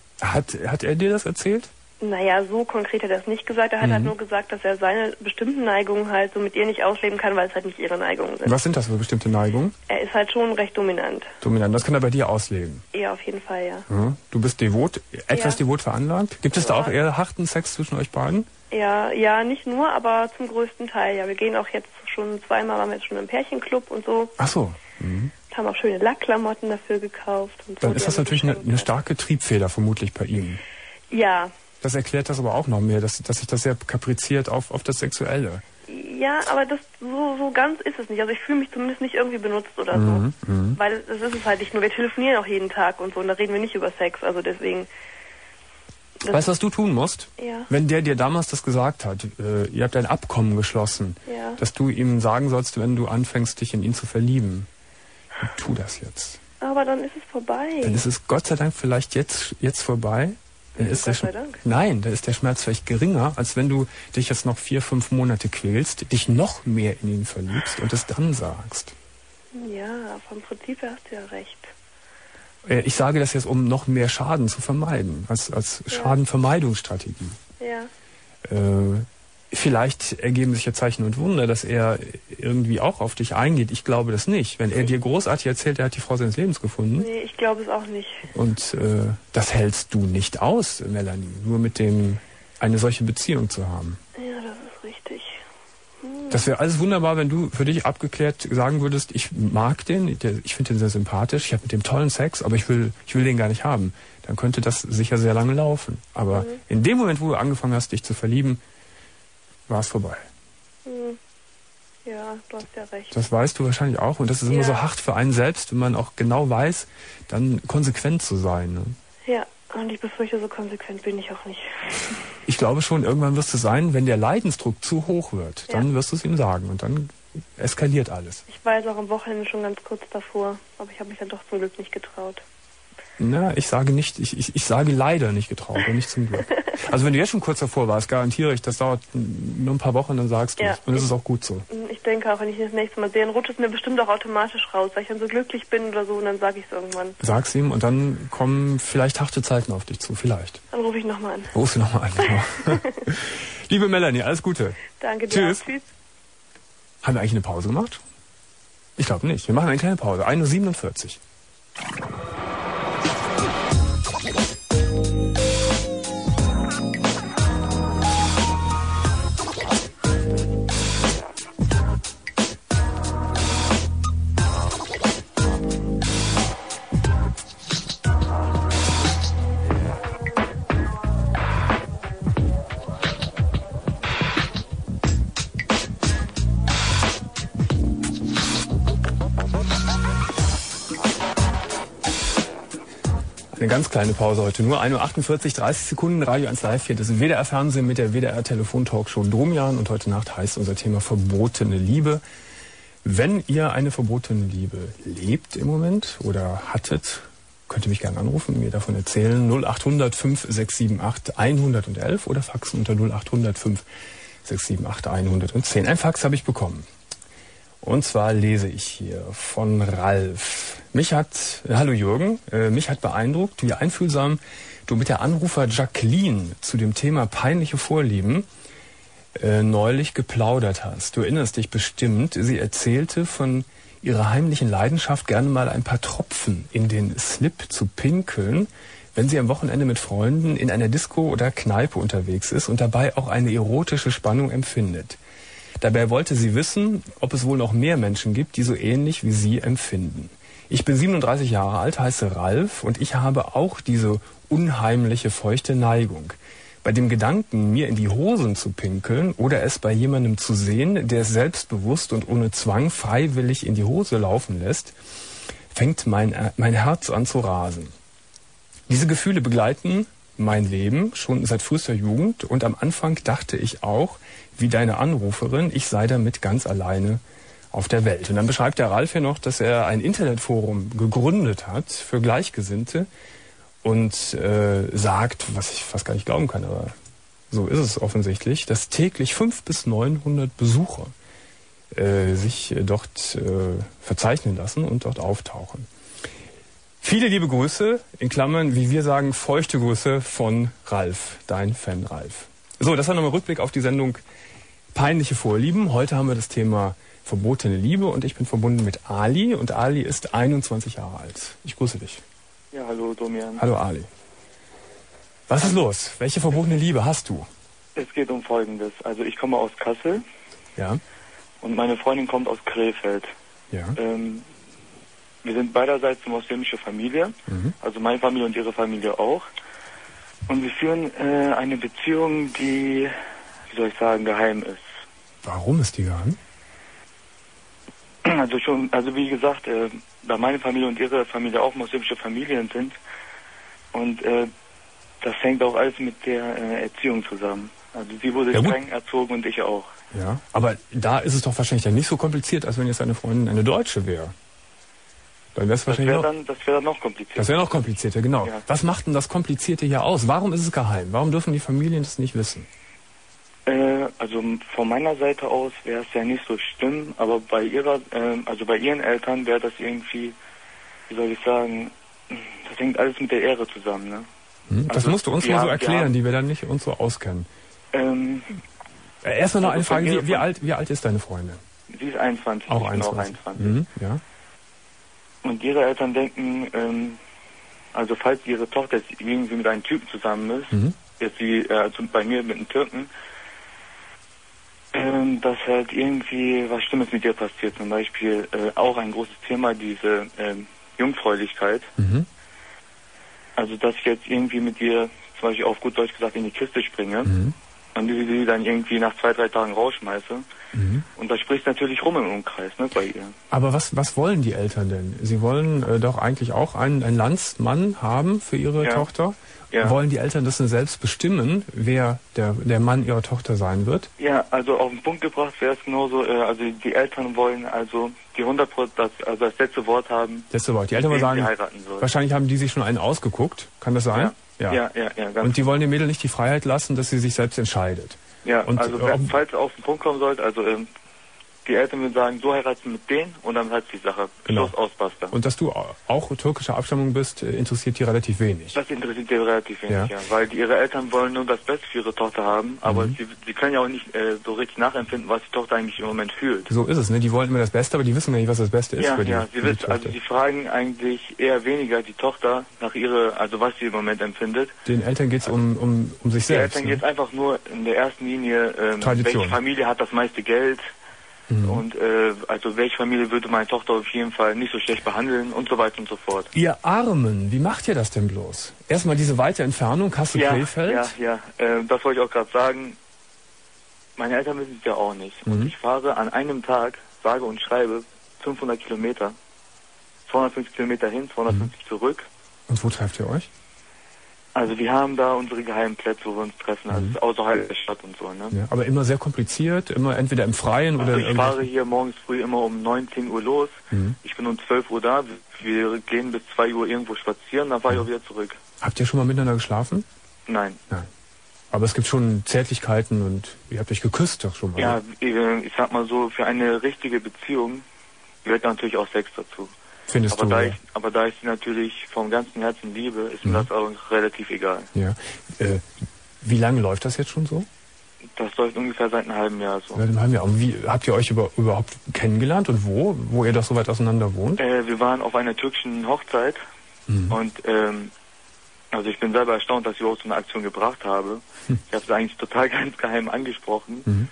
Hat er dir das erzählt? Naja, so konkret hat er das nicht gesagt. Er hat halt nur gesagt, dass er seine bestimmten Neigungen halt so mit ihr nicht ausleben kann, weil es halt nicht ihre Neigungen sind. Was sind das für bestimmte Neigungen? Er ist halt schon recht dominant. Dominant, das kann er bei dir ausleben? Ja, auf jeden Fall, ja. Du bist devot, etwas devot veranlagt? Gibt es da auch eher harten Sex zwischen euch beiden? Ja, nicht nur, aber zum größten Teil. Ja, wir gehen auch jetzt schon zweimal, waren wir jetzt schon im Pärchenclub und so. Ach so. Haben auch schöne Lackklamotten dafür gekauft. Und so. Dann ist das natürlich eine starke Triebfeder vermutlich bei ihm. Ja. Das erklärt das aber auch noch mehr, dass sich das sehr kapriziert auf das Sexuelle. Ja, aber das so ganz ist es nicht. Also ich fühle mich zumindest nicht irgendwie benutzt oder so. Weil das ist es halt nicht nur. Wir telefonieren auch jeden Tag und so und da reden wir nicht über Sex. Also deswegen... Weißt du, was du tun musst? Ja. Wenn der dir damals das gesagt hat, ihr habt ein Abkommen geschlossen, dass du ihm sagen sollst, wenn du anfängst, dich in ihn zu verlieben. Tu das jetzt. Aber dann ist es vorbei. Dann ist es Gott sei Dank vielleicht jetzt vorbei. Dann ist Gott sei Dank. Nein, dann ist der Schmerz vielleicht geringer, als wenn du dich jetzt noch 4-5 Monate quälst, dich noch mehr in ihn verliebst und es dann sagst. Ja, vom Prinzip her hast du ja recht. Ich sage das jetzt, um noch mehr Schaden zu vermeiden, als Schadenvermeidungsstrategie. Ja. Vielleicht ergeben sich ja Zeichen und Wunder, dass er irgendwie auch auf dich eingeht. Ich glaube das nicht. Wenn er dir großartig erzählt, er hat die Frau seines Lebens gefunden. Nee, ich glaube es auch nicht. Und das hältst du nicht aus, Melanie, nur mit dem eine solche Beziehung zu haben. Ja, das ist richtig. Das wäre alles wunderbar, wenn du für dich abgeklärt sagen würdest, ich mag den, ich finde den sehr sympathisch, ich habe mit dem tollen Sex, aber ich will den gar nicht haben. Dann könnte das sicher sehr lange laufen. Aber in dem Moment, wo du angefangen hast, dich zu verlieben, war es vorbei. Ja, du hast ja recht. Das weißt du wahrscheinlich auch. Und das ist immer so hart für einen selbst, wenn man auch genau weiß, dann konsequent zu sein. Ne? Ja, und ich befürchte, so konsequent bin ich auch nicht. Ich glaube schon, irgendwann wirst du sein, wenn der Leidensdruck zu hoch wird, dann wirst du es ihm sagen und dann eskaliert alles. Ich war jetzt auch am Wochenende schon ganz kurz davor, aber ich habe mich dann doch zum Glück nicht getraut. Na, ich sage nicht, ich sage leider nicht getraut und nicht zum Glück. Also wenn du jetzt schon kurz davor warst, garantiere ich, das dauert nur ein paar Wochen, dann sagst du es. Und das ist auch gut so. Ich denke auch, wenn ich das nächste Mal sehe, dann rutscht es mir bestimmt auch automatisch raus, weil ich dann so glücklich bin oder so und dann sage ich es irgendwann. Sag's ihm und dann kommen vielleicht harte Zeiten auf dich zu, vielleicht. Dann rufe ich nochmal an. Rufst du nochmal an, genau. Liebe Melanie, alles Gute. Danke dir. Tschüss. Tschüss. Haben wir eigentlich eine Pause gemacht? Ich glaube nicht. Wir machen eine kleine Pause. 1:47 Uhr. Eine ganz kleine Pause heute, nur 1:48 Uhr, 30 Sekunden, Radio 1 Live hier, das WDR-Fernsehen mit der WDR-Telefon-Talkshow Domian und heute Nacht heißt unser Thema verbotene Liebe. Wenn ihr eine verbotene Liebe lebt im Moment oder hattet, könnt ihr mich gerne anrufen, mir davon erzählen, 0800 5678 111 oder faxen unter 0800 5678 110. Ein Fax habe ich bekommen. Und zwar lese ich hier von Ralf. Hallo Jürgen, mich hat beeindruckt, wie einfühlsam du mit der Anrufer Jacqueline zu dem Thema peinliche Vorlieben neulich geplaudert hast. Du erinnerst dich bestimmt, sie erzählte von ihrer heimlichen Leidenschaft, gerne mal ein paar Tropfen in den Slip zu pinkeln, wenn sie am Wochenende mit Freunden in einer Disco oder Kneipe unterwegs ist und dabei auch eine erotische Spannung empfindet. Dabei wollte sie wissen, ob es wohl noch mehr Menschen gibt, die so ähnlich wie sie empfinden. Ich bin 37 Jahre alt, heiße Ralf und ich habe auch diese unheimliche, feuchte Neigung. Bei dem Gedanken, mir in die Hosen zu pinkeln oder es bei jemandem zu sehen, der es selbstbewusst und ohne Zwang freiwillig in die Hose laufen lässt, fängt mein Herz an zu rasen. Diese Gefühle begleiten mein Leben schon seit frühester Jugend und am Anfang dachte ich auch, wie deine Anruferin, ich sei damit ganz alleine auf der Welt. Und dann beschreibt der Ralf hier noch, dass er ein Internetforum gegründet hat für Gleichgesinnte und sagt, was ich fast gar nicht glauben kann, aber so ist es offensichtlich, dass täglich 500 bis 900 Besucher sich dort verzeichnen lassen und dort auftauchen. Viele liebe Grüße, in Klammern, wie wir sagen, feuchte Grüße von Ralf, dein Fan Ralf. So, das war nochmal Rückblick auf die Sendung Peinliche Vorlieben. Heute haben wir das Thema verbotene Liebe und ich bin verbunden mit Ali und Ali ist 21 Jahre alt. Ich grüße dich. Ja, hallo Domian. Hallo Ali. Was ist los? Welche verbotene Liebe hast du? Es geht um Folgendes. Also ich komme aus Kassel. Ja. Und meine Freundin kommt aus Krefeld. Ja. Wir sind beiderseits eine muslimische Familie. Also meine Familie und ihre Familie auch. Und wir führen eine Beziehung, die, wie soll ich sagen, geheim ist. Warum ist die geheim? Also wie gesagt, da meine Familie und ihre Familie auch muslimische Familien sind und das hängt auch alles mit der Erziehung zusammen. Also sie wurde streng erzogen und ich auch. Ja, aber da ist es doch wahrscheinlich dann nicht so kompliziert, als wenn jetzt eine Freundin eine Deutsche wäre. Dann wäre es wahrscheinlich das wäre dann noch komplizierter. Das wäre noch komplizierter, genau. Ja. Was macht denn das Komplizierte hier aus? Warum ist es geheim? Warum dürfen die Familien das nicht wissen? Also von meiner Seite aus wäre es ja nicht so schlimm, aber bei ihren Eltern wäre das irgendwie, wie soll ich sagen, das hängt alles mit der Ehre zusammen, ne? Das also, musst du uns mal so erklären, die wir dann nicht uns so auskennen. Erstmal noch eine Frage, wie alt ist deine Freundin? Sie ist 21. Auch 21. Ja. Und ihre Eltern denken, also falls ihre Tochter jetzt irgendwie mit einem Typen zusammen ist, jetzt sie bei mir mit einem Türken, dass halt irgendwie was Schlimmes mit ihr passiert. Zum Beispiel auch ein großes Thema, diese Jungfräulichkeit. Also dass ich jetzt irgendwie mit ihr, zum Beispiel auf gut Deutsch gesagt, in die Kiste springe und sie dann irgendwie nach 2-3 Tagen rausschmeiße. Und da spricht natürlich rum im Umkreis, ne, bei ihr. Aber was wollen die Eltern denn? Sie wollen doch eigentlich auch einen Landsmann haben für ihre Tochter. Ja. Wollen die Eltern das denn selbst bestimmen, wer der Mann ihrer Tochter sein wird? Ja, also auf den Punkt gebracht wäre es genauso, also die Eltern wollen also die 100%, also das letzte Wort haben. Letzte Wort. Die Eltern wollen sagen, wahrscheinlich haben die sich schon einen ausgeguckt. Kann das sein? Ja. Ganz und die wollen dem Mädel nicht die Freiheit lassen, dass sie sich selbst entscheidet. Ja, und also falls es auf den Punkt kommen sollte, also die Eltern würden sagen, so heiraten mit denen und dann hat die Sache. Genau. Schluss, aus, basta. Und dass du auch türkischer Abstammung bist, interessiert die relativ wenig. Das interessiert die relativ wenig, ja. Weil ihre Eltern wollen nur das Beste für ihre Tochter haben, aber sie können ja auch nicht so richtig nachempfinden, was die Tochter eigentlich im Moment fühlt. So ist es, ne? Die wollen immer das Beste, aber die wissen ja nicht, was das Beste ist für die. Ja, sie fragen eigentlich eher weniger die Tochter nach also was sie im Moment empfindet. Den Eltern geht es um sich selbst. Den Eltern geht es einfach nur in der ersten Linie, welche Familie hat das meiste Geld. Und also welche Familie würde meine Tochter auf jeden Fall nicht so schlecht behandeln und so weiter und so fort. Ihr Armen, wie macht ihr das denn bloß? Erstmal diese weite Entfernung, Kassel-Krefeld? Ja, das wollte ich auch gerade sagen. Meine Eltern wissen es ja auch nicht. Und ich fahre an einem Tag, sage und schreibe, 500 Kilometer. 250 Kilometer hin, 250 zurück. Und wo trefft ihr euch? Also wir haben da unsere geheimen Plätze, wo wir uns treffen, also außerhalb der Stadt und so, ne? Ja, aber immer sehr kompliziert, immer entweder im Freien oder... Ich fahre hier morgens früh immer um 19 Uhr los, ich bin um 12 Uhr da, wir gehen bis 2 Uhr irgendwo spazieren, dann fahre ich auch wieder zurück. Habt ihr schon mal miteinander geschlafen? Nein. Aber es gibt schon Zärtlichkeiten und ihr habt euch geküsst doch schon mal. Ja, ich sag mal so, für eine richtige Beziehung gehört natürlich auch Sex dazu. Findest du? Aber da ich sie natürlich vom ganzen Herzen liebe, ist mir das auch relativ egal. Ja. Wie lange läuft das jetzt schon so? Das läuft ungefähr seit einem halben Jahr so. Seit einem halben Jahr. Und wie habt ihr euch überhaupt kennengelernt und wo ihr doch so weit auseinander wohnt? Wir waren auf einer türkischen Hochzeit und also ich bin selber erstaunt, dass ich überhaupt so eine Aktion gebracht habe. Ich habe es eigentlich total ganz geheim angesprochen.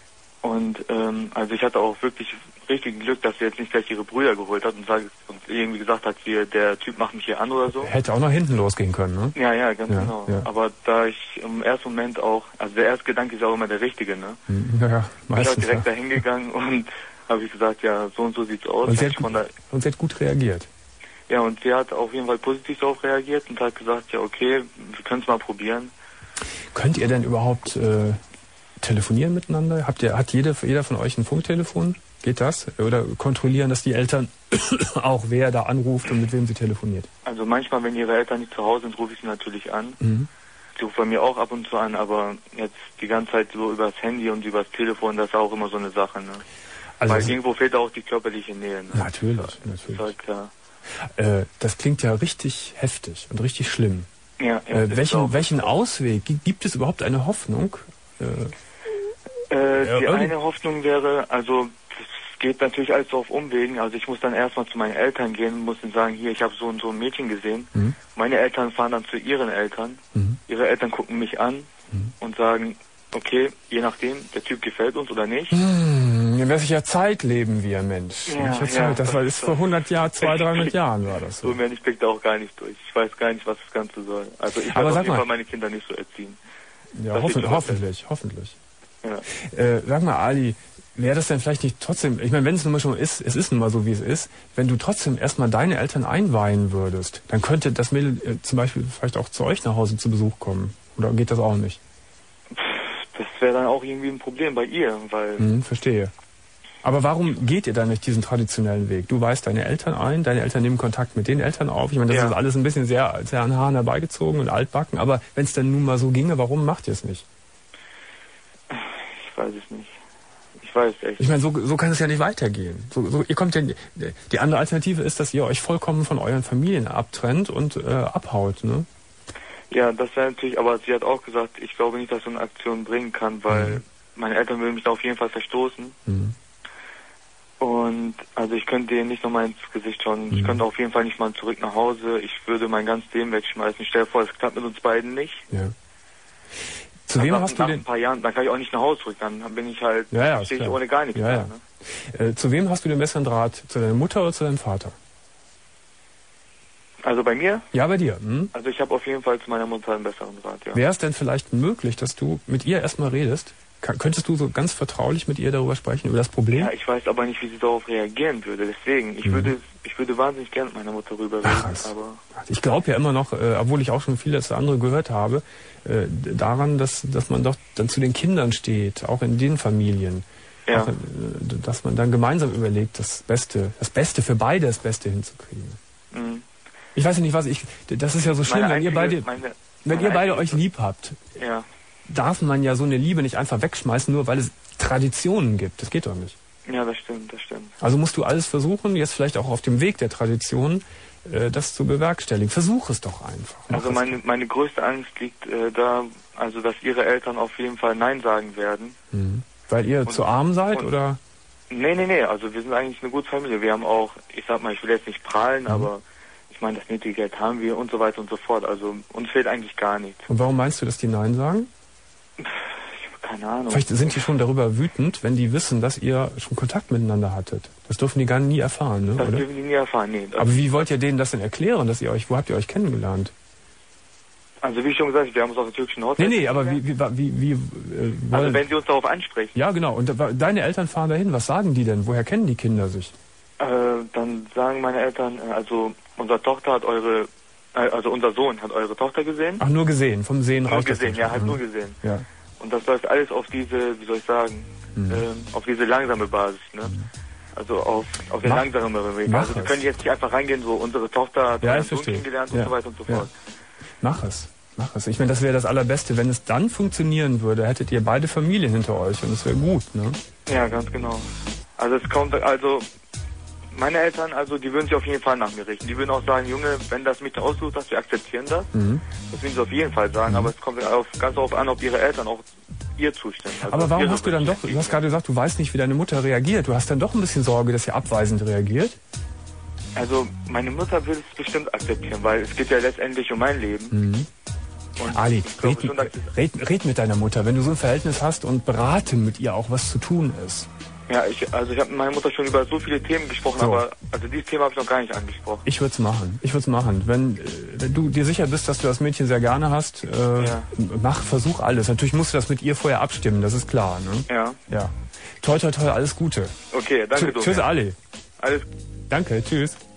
Und also ich hatte auch wirklich richtig Glück, dass sie jetzt nicht gleich ihre Brüder geholt hat und irgendwie gesagt hat, der Typ macht mich hier an oder so. Hätte auch nach hinten losgehen können, ne? Ja, ganz genau. Ja. Aber da ich im ersten Moment auch, also der erste Gedanke ist ja auch immer der richtige, ne? Ja, meistens. Ich bin direkt dahin gegangen und habe ich gesagt, ja, so und so sieht's aus. Und sie hat gut reagiert. Ja, und sie hat auf jeden Fall positiv darauf reagiert und hat gesagt, ja okay, wir können es mal probieren. Könnt ihr denn überhaupt telefonieren miteinander? Hat jeder von euch ein Funktelefon? Geht das? Oder kontrollieren das die Eltern auch, wer da anruft und mit wem sie telefoniert? Also manchmal, wenn ihre Eltern nicht zu Hause sind, rufe ich sie natürlich an. Sie rufen bei mir auch ab und zu an, aber jetzt die ganze Zeit so übers Handy und übers Telefon, das ist auch immer so eine Sache, ne? Also weil irgendwo fehlt auch die körperliche Nähe, ne? Natürlich. Das ist halt klar. Das klingt ja richtig heftig und richtig schlimm. Ja, welchen Ausweg? Gibt es überhaupt eine Hoffnung? Die eine Hoffnung wäre, also es geht natürlich alles auf Umwegen, also ich muss dann erstmal zu meinen Eltern gehen, muss ihnen sagen, hier, ich habe so und so ein Mädchen gesehen. Meine Eltern fahren dann zu ihren Eltern, ihre Eltern gucken mich an und sagen, okay, je nachdem, der Typ gefällt uns oder nicht. In welcher Zeit leben wir, Mensch? Das ist vor 100 Jahren, 200, 300 Jahren war das so. So mehr, ich blick da auch gar nicht durch. Ich weiß gar nicht, was das Ganze soll. Also ich werde auf jeden Fall meine Kinder nicht so erziehen. Ja, hoffentlich. Ja. Sag mal, Ali, wäre das denn vielleicht nicht trotzdem, ich meine, wenn es nun mal schon ist, es ist nun mal so, wie es ist, wenn du trotzdem erstmal deine Eltern einweihen würdest, dann könnte das Mädel zum Beispiel vielleicht auch zu euch nach Hause zu Besuch kommen. Oder geht das auch nicht? Das wäre dann auch irgendwie ein Problem bei ihr, weil... Verstehe. Aber warum geht ihr dann nicht diesen traditionellen Weg? Du weist deine Eltern ein, deine Eltern nehmen Kontakt mit den Eltern auf. Ich meine, das ist alles ein bisschen sehr, sehr an Haaren herbeigezogen und altbacken, aber wenn es dann nun mal so ginge, warum macht ihr es nicht? Ich weiß es nicht. Ich weiß echt. Ich meine, so kann es ja nicht weitergehen. Ihr kommt ja, die andere Alternative ist, dass ihr euch vollkommen von euren Familien abtrennt und abhaut, ne? Ja, das wäre natürlich, aber sie hat auch gesagt, ich glaube nicht, dass so eine Aktion bringen kann, weil meine Eltern würden mich da auf jeden Fall verstoßen. Und also ich könnte denen nicht nochmal ins Gesicht schauen. Ich könnte auf jeden Fall nicht mal zurück nach Hause. Ich würde mein ganzes Leben wegschmeißen. Ich stelle vor, es klappt mit uns beiden nicht. Ja. Zu wem hast du nach ein paar Jahren, dann kann ich auch nicht nach Hause zurück. Dann bin ich halt, stehe ich ohne gar nichts da. Ne? Zu wem hast du den besseren Draht? Zu deiner Mutter oder zu deinem Vater? Also bei mir? Ja, bei dir. Also ich habe auf jeden Fall zu meiner Mutter einen besseren Draht, ja. Wäre es denn vielleicht möglich, dass du mit ihr erstmal redest? Könntest du so ganz vertraulich mit ihr darüber sprechen, über das Problem? Ja, ich weiß aber nicht, wie sie darauf reagieren würde. Deswegen, ich würde wahnsinnig gerne mit meiner Mutter darüber reden. Aber ich glaube ja immer noch, obwohl ich auch schon vieles andere gehört habe, daran, dass man doch dann zu den Kindern steht, auch in den Familien. Ja. Auch, dass man dann gemeinsam überlegt, das Beste für beide das Beste hinzukriegen. Ich weiß ja nicht, das ist ja so schlimm, wenn ihr beide euch lieb habt. Ja. Darf man ja so eine Liebe nicht einfach wegschmeißen, nur weil es Traditionen gibt. Das geht doch nicht. Ja, das stimmt. Also musst du alles versuchen, jetzt vielleicht auch auf dem Weg der Tradition, das zu bewerkstelligen. Versuch es doch einfach. Also meine größte Angst liegt da, also dass ihre Eltern auf jeden Fall Nein sagen werden. Weil ihr zu arm seid, oder? Nee, also wir sind eigentlich eine gute Familie. Wir haben auch, ich sag mal, ich will jetzt nicht prahlen, aber ich meine, das nötige Geld haben wir und so weiter und so fort. Also uns fehlt eigentlich gar nichts. Und warum meinst du, dass die Nein sagen? Ich habe keine Ahnung. Vielleicht sind die schon darüber wütend, wenn die wissen, dass ihr schon Kontakt miteinander hattet. Das dürfen die gar nie erfahren, ne? Das dürfen die nie erfahren, nee. Aber wie wollt ihr denen das denn erklären, wo habt ihr euch kennengelernt? Also wie schon gesagt, wir haben uns auf der türkischen Hochzeit... Nee, aber also wenn sie uns darauf ansprechen. Ja, genau. Und deine Eltern fahren dahin. Was sagen die denn? Woher kennen die Kinder sich? Dann sagen meine Eltern, also unsere Tochter hat unser Sohn hat eure Tochter gesehen. Ach, nur gesehen, vom Sehen raus. Nur gesehen, ja, halt nur gesehen. Ja. Und das läuft alles auf diese, wie soll ich sagen, auf diese langsame Basis, ne? Also auf den langsameren Weg. Also wir können jetzt nicht einfach reingehen, so unsere Tochter hat unseren Sohn kennengelernt und so weiter und so fort. Mach es. Ich meine, das wäre das Allerbeste. Wenn es dann funktionieren würde, hättet ihr beide Familien hinter euch und es wäre gut, ne? Ja, ganz genau. Meine Eltern, die würden sich auf jeden Fall nach mir richten. Die würden auch sagen, Junge, wenn das Mädchen aussucht, dass wir akzeptieren das. Das würden sie auf jeden Fall sagen. Aber es kommt ganz darauf an, ob ihre Eltern auch ihr zustimmen. Also aber warum hast du dann doch, du hast gerade gesagt, du weißt nicht, wie deine Mutter reagiert. Du hast dann doch ein bisschen Sorge, dass sie abweisend reagiert? Also meine Mutter würde es bestimmt akzeptieren, weil es geht ja letztendlich um mein Leben. Ali, red mit deiner Mutter, wenn du so ein Verhältnis hast, und berate mit ihr auch, was zu tun ist. Ja, ich habe mit meiner Mutter schon über so viele Themen gesprochen, aber dieses Thema habe ich noch gar nicht angesprochen. Ich würde es machen. Wenn du dir sicher bist, dass du das Mädchen sehr gerne hast, versuch alles. Natürlich musst du das mit ihr vorher abstimmen, das ist klar, ne? Ja. Toi, toi, toi, alles Gute. Okay, danke. Tschüss, Ali. Alles. Danke, tschüss.